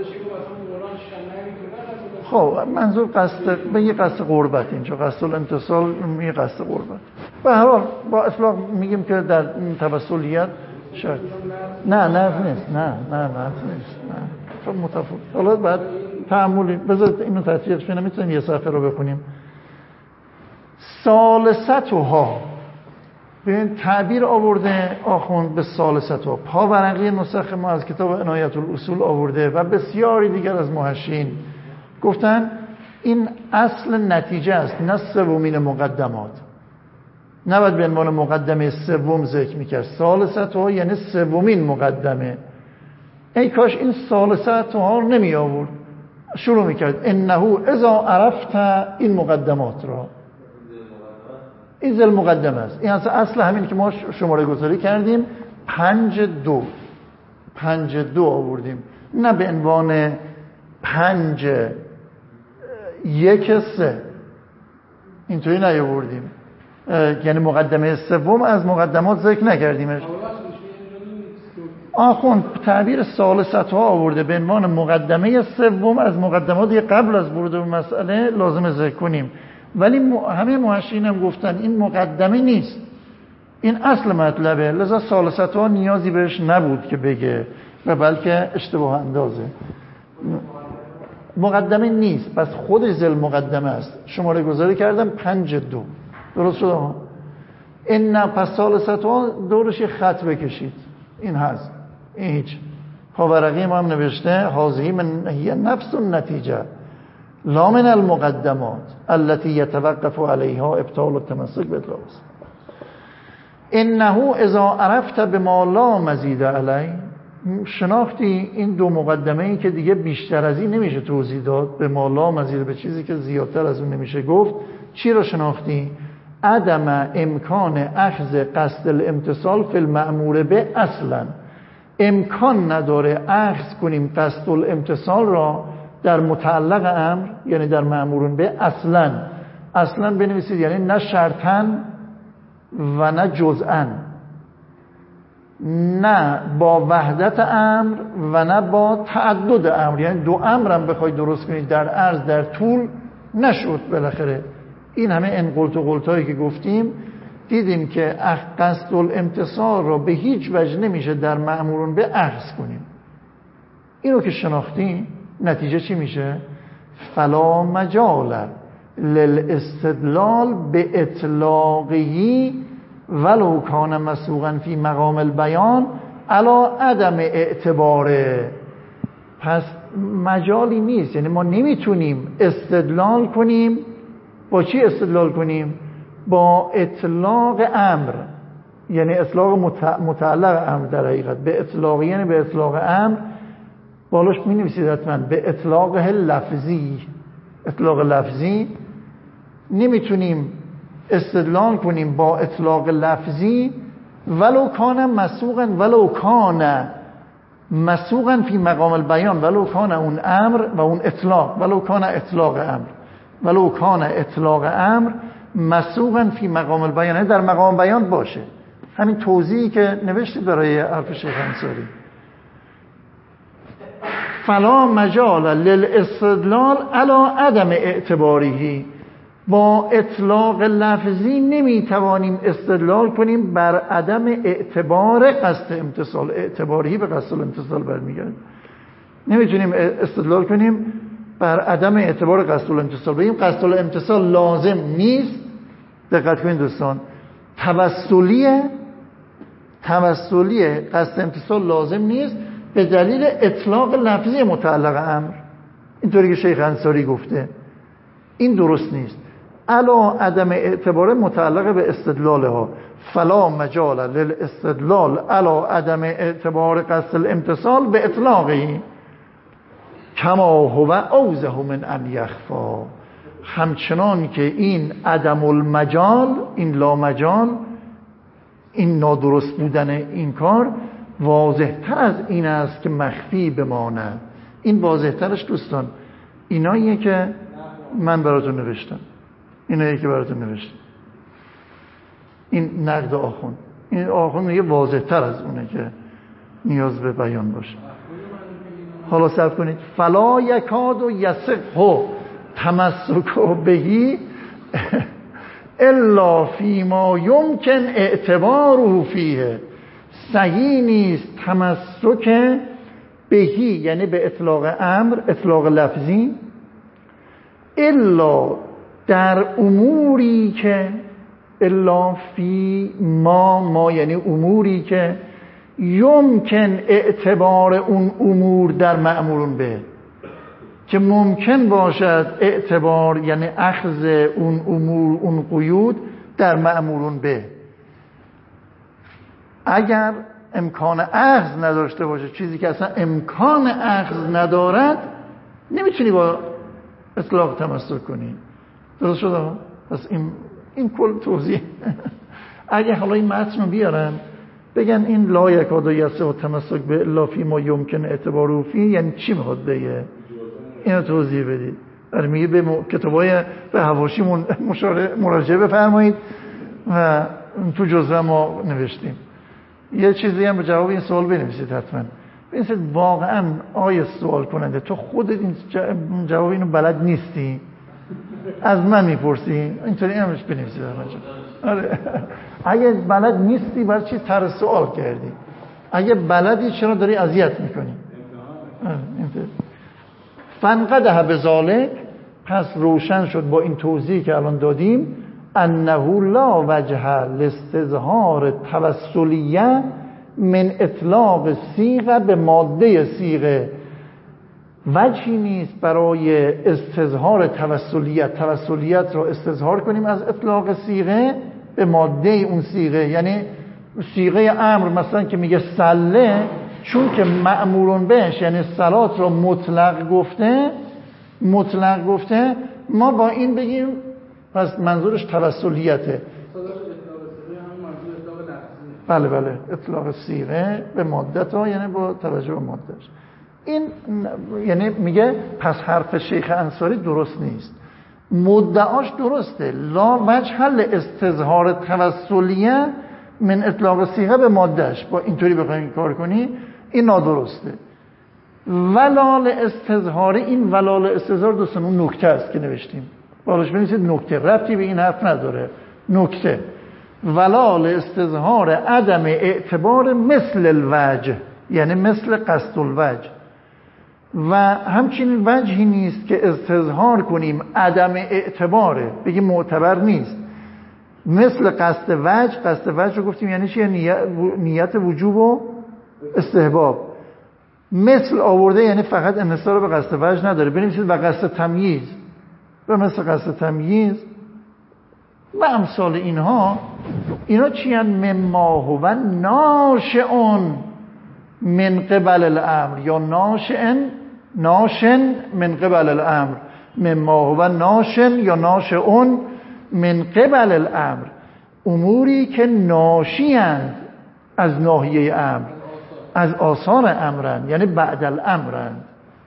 خب منظور قصد به یه قصد قربت، اینجا قصد الامتصال میگه قصد قربت. به هر حال با اطلاق میگیم که در توسلیت شرط نه نه نیست نه نه نه نیست نه خب متفاوت. حالا بعد تعاملی بذارید اینو تطبیقش کنیم، میتونیم یه صفحه رو بخونیم. ثالثتها، ببین تعبیر آورده آخوند به ثالثتها. پاورقی نسخ ما از کتاب عنایت الاصول آورده و بسیاری دیگر از محشین گفتن این اصل نتیجه است، نه سومین مقدمات. نباید به عنوان مقدمه سوم ذکر میکرد. ثالثتها یعنی سومین مقدمه. ای کاش این ثالثتها رو نمی آورد، شروع میکرد انه اذا عرفت این مقدمات را. این ذل مقدمه است. این اصل همین که ما شماره گذاری کردیم پنج دو پنج دو آوردیم، نه به عنوان پنج یک سه، اینطوری نیاوردیم. یعنی مقدمه سوم از مقدمات ذکر نکردیمش. آخوند تعبیر ثالثتها آورده به عنوان مقدمه سوم از مقدمات قبل از ورود به مسئله لازم ذکر کنیم. ولی همه محشین هم گفتن این مقدمه نیست، این اصل مطلبه، لذا ثالثتها نیازی بهش نبود که بگه و بلکه اشتباه اندازه. مقدمه نیست، پس خودش ذل مقدمه است. شماره گذاری کردم پنج دو، درست شد ها؟ این نه، پس ثالثتها دورش یه خط بکشید، این هست، این هیچ. پاورقی ما هم نوشته هذه من هی نفس النتیجه لا من المقدمات التي يتوقف عليها ابطال التمسك باطلاق. انه اذا عرفت بما لا مزید علیه، شناختی این دو مقدمه ای که دیگه بیشتر از این نمیشه توضیح داد، به ما لا مزید، به چیزی که زیادتر از اون نمیشه گفت. چی رو شناختی؟ عدم امکان اخذ قصد الامتصال فی المأمور به اصلا. امکان نداره اخذ کنیم قصد الامتصال را در متعلق امر، یعنی در مأمورون به اصلا. اصلا بنویسید یعنی نه شرطاً و نه جزءاً، نه با وحدت امر و نه با تعدد امر. یعنی دو امر هم بخوای درست کنید در عرض در طول نشد. بالاخره این همه انقلت و قلتایی که گفتیم دیدیم که قصد الامتصال را به هیچ وجه نمیشه در مأمورون به اخذ کنیم. اینو که شناختیم نتیجه چی میشه؟ فلا مجال للاستدلال به اطلاقی ولو کان مسوقا فی مقام البیان علی عدم اعتباره. پس مجالی نیست، یعنی ما نمیتونیم استدلال کنیم. با چی استدلال کنیم؟ با اطلاق امر، یعنی اطلاق متعلق امر. در حقیقت به اطلاق یعنی به اطلاق امر، بالاش می نویسید حتما به اطلاق لفظی. اطلاق لفظی نمیتونیم استدلال کنیم با اطلاق لفظی ولو کان مسوقا ولو کان مسوقا فی مقام البیان، ولو کان اون امر و اون اطلاق، ولو کان اطلاق امر ولو کان اطلاق امر مسوقا فی مقام البیان، در مقام بیان باشه. همین توضیحی که نوشتید برای حرف شیخ انصاری. فلا مجال للاستدلال علی عدم اعتباره. با اطلاق لفظی نمیتوانیم استدلال کنیم بر عدم اعتبار قصد امتصال. اعتباری به قصد الامتصال برمیگرد. نمیتونیم استدلال کنیم بر عدم اعتبار قصد الامتصال. بگیم قصد الامتصال لازم نیست. دقت کنید دوستان، توسلیه توسلیه قصد امتصال لازم نیست به دلیل اطلاق لفظی متعلق امر. اینطوری که شیخ انصاری گفته این درست نیست. علا عدم اعتبار متعلق به استدلالها. فلا مجال للاستدلال علا عدم اعتبار قصد الامتصال به اطلاقی کما هو اوضح من ان یخفا. همچنان که این عدم المجال، این لا مجال، این نادرست بودن این کار واضح تر از این است که مخفی بماند. این واضح ترش دوستان ایناییه که من براتون نوشتم، ایناییه که براتون نوشتم. این نقد آخوند، این آخوند میگه واضح تر از اونه که نیاز به بیان باشه. حالا صرف کنید فلا یکاد و یسقه تمسک بهی الا فیما یمکن اعتباره فیه. صحیح نیست تمسک بهی یعنی به اطلاق امر، اطلاق لفظی، الا در اموری که الا فی ما ما یعنی اموری که یمکن اعتبار اون امور در مأمورون به، که ممکن باشد اعتبار یعنی اخذ اون امور اون قیود در مأمورون به. اگر امکان اخذ نداشته باشه، چیزی که اصلا امکان اخذ ندارد، نمیتونی با اطلاق تمسک کنی. درست شده؟ پس این این کل توضیح. اگه حالا این متن رو بیارن بگن این لا یکاد یصح و تمسک به الا فی ما یمکن اعتباره فی، یعنی چی میخواد بگه؟ اینو توضیح بدید. برای میگه به م... کتابای به حواشی من... مراجعه بفرمایید و تو جزوه ما نوشتیم. یه چیزی هم به جواب این سوال بنویسید حتما. بنویسید واقعا آیا سوال کننده تو خودت این جواب اینو بلد نیستی؟ از من میپرسی؟ اینطوری همش بنویسید. آره. اگه بلد نیستی برای چی طرح سوال کردی؟ اگه بلدی چرا داری اذیت میکنی؟ فانقدح بذالک، پس روشن شد با این توضیحی که الان دادیم، انه لا وجه لاستظهار توسلیه من اطلاق صیغه به ماده صیغه. وجهی نیست برای استظهار توسلیت توسلیت رو استظهار کنیم از اطلاق صیغه به ماده اون صیغه. یعنی صیغه امر مثلا که میگه صله، چون که مأمورون بهش یعنی صلات رو مطلق گفته مطلق گفته ما با این بگیم پس منظورش توسلیته. بله بله اطلاق صیغه به مادت ها یعنی با توجه به مادهش. این یعنی میگه پس حرف شیخ انصاری درست نیست، مدعاش درسته. لا وجه حل استظهار توسلیه من اطلاق صیغه به مادهش، با اینطوری بخوایم کار کنی این نادرسته. ولال استظهار، این ولال استظهار دوستان اون نکته است که نوشتیم، بالاش بنویسید نکته، ربطی به این حرف نداره. نکته ولال استظهار عدم اعتبار مثل الوجه، یعنی مثل قصد الوجه، و همچنین وجهی نیست که استظهار کنیم عدم اعتباره، بگیم معتبر نیست، مثل قصد وجه. قصد وجه رو گفتیم یعنی چیه؟ نیت وجوب و استحباب. مثل آورده یعنی فقط انحصار به قصد وجه نداره، بنویسید و قصد تمییز، و مثل قصد تمییز و امثال اینها. اینا چی هن؟ مما هو ناشئون من قبل الامر، یا ناشئن ناشن من قبل الامر. مما هو ناشن یا ناشئون من قبل الامر، اموری که ناشی اند از ناحیه امر، از آثار امرند، یعنی بعد الامرند.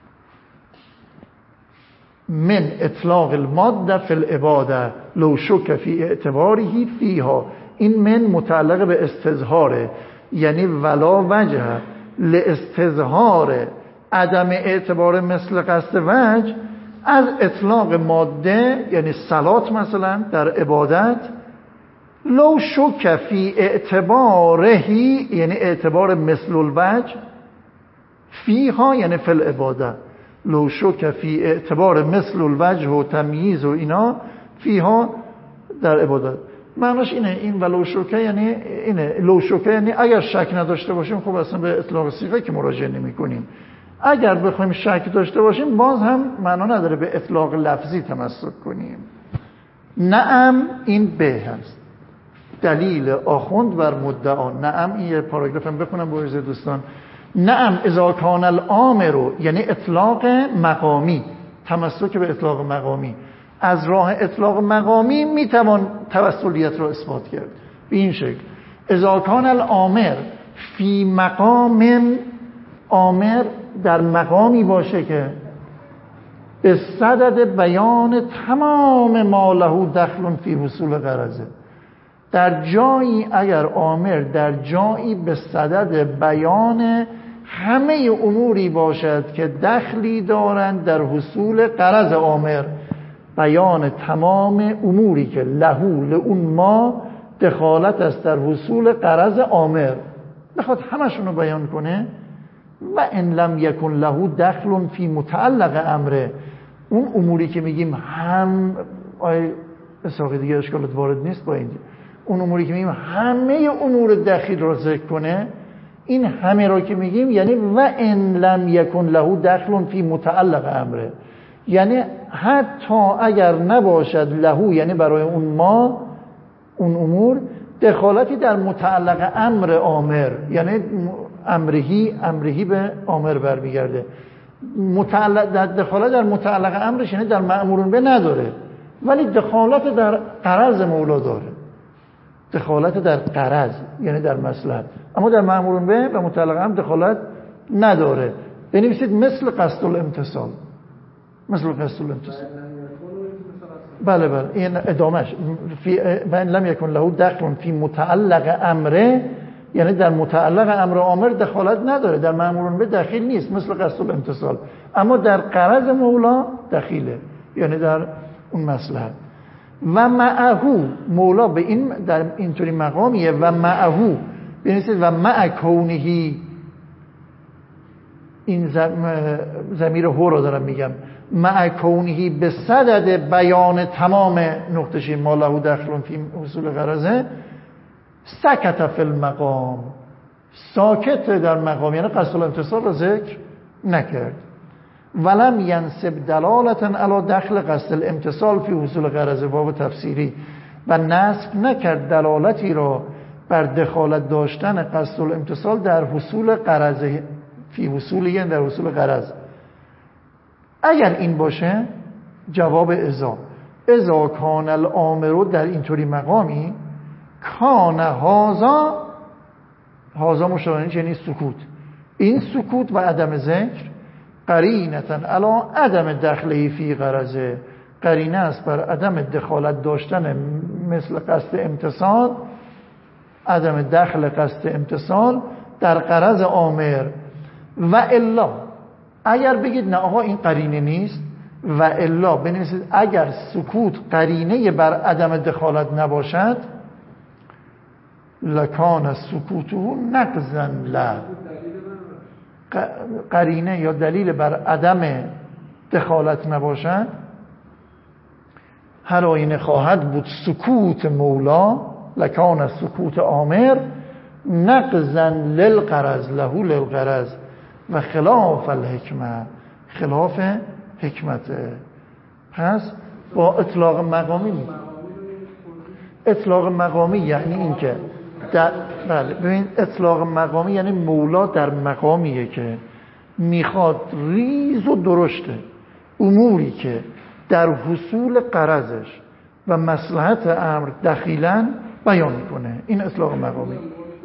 من اطلاق الماده فی العباده لو شک فی اعتباره فیها. این من متعلق به استظهاره، یعنی ولا وجه لاستظهار عدم اعتبار مثل قصد وجه از اطلاق ماده، یعنی صلات مثلا در عبادت، لو شک فی اعتباره یعنی اعتبار مثل الوجه، فیها یعنی فی العباده، لو شک فی اعتبار مثل الوجه و تمییز و اینا، فیها در عبادت. معناش اینه، این ولو شکه یعنی اینه، لو شکه یعنی اگر شک نداشته باشیم خب اصلا به اطلاق صیغه که مراجعه نمی کنیم. اگر بخوایم شک داشته باشیم باز هم معنا نداره به اطلاق لفظی تمسک کنیم. نعم این به هست دلیل آخوند بر مدعا. نعم این یه پاراگراف هم بخونم با اجازه دوستان. نعم اذا کان الامر، یعنی اطلاق مقامی، تمسک به اطلاق مقامی. از راه اطلاق مقامی میتوان توسلیت را اثبات کرد به این شکل. اذا کان الامر فی مقام، امر در مقامی باشه که به صدد بیان تمام ما له دخل فی حصول غرضه. در جایی اگر امر در جایی به صدد بیان همه اموری باشد که دخلی دارند در حصول غرض امر، بیان تمام اموری که لهو لئون ما دخالت است در حصول غرض امر، بخواد همشون رو بیان کنه. و ان لم یکن له دخل فی متعلق امره، اون اموری که میگیم هم آیه اسحاقی دیگه اشکالات وارد نیست با این. اون اموری که میگیم همه امور دخیل رو ذکر کنه، این همه رو که میگیم یعنی و ان لم یکن له دخل فی متعلق امره، یعنی حتی اگر نباشد له، یعنی برای اون ما اون امور دخالتی در متعلق امر آمر، یعنی امرهی امرهی به آمر برمیگرده. متعلق در دخالت در متعلق امرش یعنی در مأمورون به نداره، ولی دخالت در غرض مولا داره. دخالت در غرض یعنی در مصلحت، اما در مأمورون به و متعلق امر دخالت نداره. بنویسید مثل قصد الامتصال، مثل قصد الامتصال. بله بله این ادامش فی و ان لم یکن له دخل فی متعلق امره، یعنی در متعلق امر آمر دخالت نداره، در مأمورون به دخیل نیست مثل قصد الامتصال، اما در غرض مولا دخیله، یعنی در اون مصلحت. و معهو مولا به این در اینطوری مقامیه و معهو بنویسید و مع کونهی، این ضمیر هو رو دارم میگم، مع کونهی به صدد بیان تمام نقطه ما له دخل فی حصول غرضه سکت فی المقام، ساکت در مقام یعنی قصد الامتصال را ذکر نکرد. ولم ینسب دلالتا علی دخل قصد الامتصال فی حصول غرضه، باب تفسیری، و نسب نکرد دلالتی را بر دخالت داشتن قصد الامتصال در حصول غرضه، فی حصول یعنی در حصول غرض. اگر این باشه جواب ازا ازا کان الامر در اینطوری مقامی کان هازا، هازا مشابهش یعنی سکوت، این سکوت و عدم ذکر قرینتن علی عدم دخله فی غرضه، قرینه است بر عدم دخالت داشتن مثل قصد امتصال، عدم دخل قصد امتصال در غرض آمر. و الا اگر بگید نه آقا این قرینه نیست، و الا بنویسید اگر سکوت قرینه بر عدم دخالت نباشد لکان سکوتو نقضا له، قرینه یا دلیل بر عدم دخالت نباشد، هر آینه خواهد بود سکوت مولا لکان سکوت آمر نقضا للغرض له للغرض و خلاف الحکمه، خلاف حکمته. پس با اطلاق مقامی می اطلاق مقامی یعنی این که در بله ببین اطلاق مقامی یعنی مولا در مقامیه که میخواد ریز و درشته اموری که در حصول غرضش و مصلحت امر دخیلن بیان کنه، این اطلاق مقامی.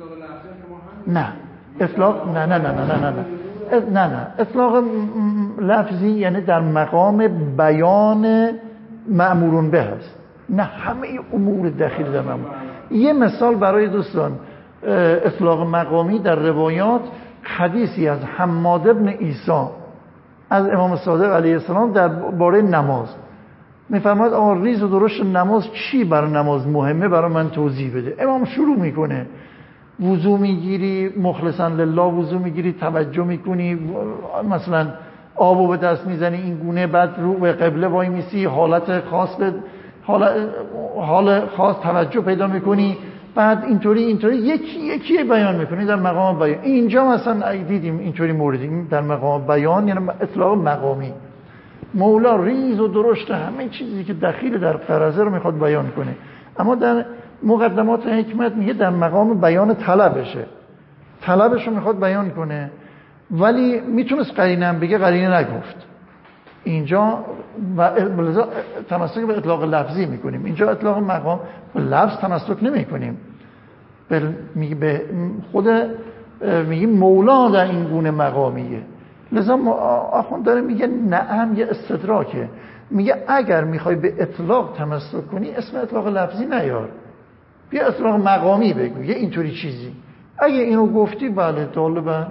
نه اطلاق نه نه نه نه نه نه نه نه اطلاق لفظی یعنی در مقام بیان مأمورون به هست، نه همه امور دخیل در مأمور. یه مثال برای دوستان اطلاق مقامی در روایات، حدیثی از حماد بن عیسی از امام صادق علیه السلام در باره نماز میفرماید آقا ریز و درشت نماز چی برای نماز مهمه برای من توضیح بده. امام شروع میکنه وضو میگیری مخلصا لله، وضو میگیری توجه میکنی مثلا آبو به دست میزنی این گونه، بعد رو به قبله وای میسی، حالت خاص به حال حال خاص توجه پیدا میکنی، بعد اینطوری اینطوری یکی یکی بیان میکنی در مقام بیان. اینجا مثلا دیدیم اینطوری موردی در مقام بیان یعنی اطلاق مقامی، مولا ریز و درشت همه چیزی که دخیل در غرضه رو میخواد بیان کنه، اما در مقدمات حکمت میگه در مقام بیان طلبشه، طلبش رو میخواد بیان کنه، ولی میتونست قرینه هم بگه، قرینه نگفت. اینجا و لذا تمسک به اطلاق لفظی میکنیم، اینجا اطلاق مقام به لفظ تمسک نمیکنیم، میگه به خود میگه مولا در این گونه مقامیه. لذا آخوند داره میگه نعم یه استدراکه، میگه اگر میخوای به اطلاق تمسک کنی اسم اطلاق لفظی نیار، بیا اطلاق مقامی بگو، یه اینطوری چیزی. اگه اینو گفتی بله طالبا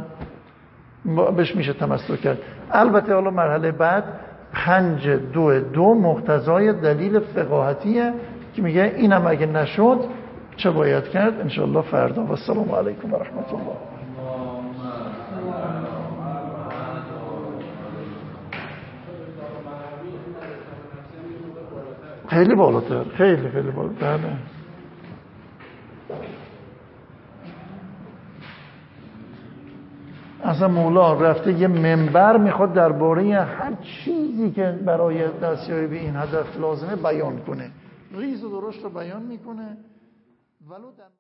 بهش میشه تمسک کرد. البته حالا مرحله بعد پنج دو دو مقتضای دلیل فقاهتیه که میگه اینم اگه نشد چه باید کرد. انشاءالله فردا. و السلام علیکم و رحمت الله. خیلی بالاتر، خیلی خیلی بالاتر. بله. اصلا مولا رفته یه منبر میخواد درباره هر چیزی که برای دستیابی به این هدف لازمه بیان کنه، ریز و درشت رو بیان میکنه ولو در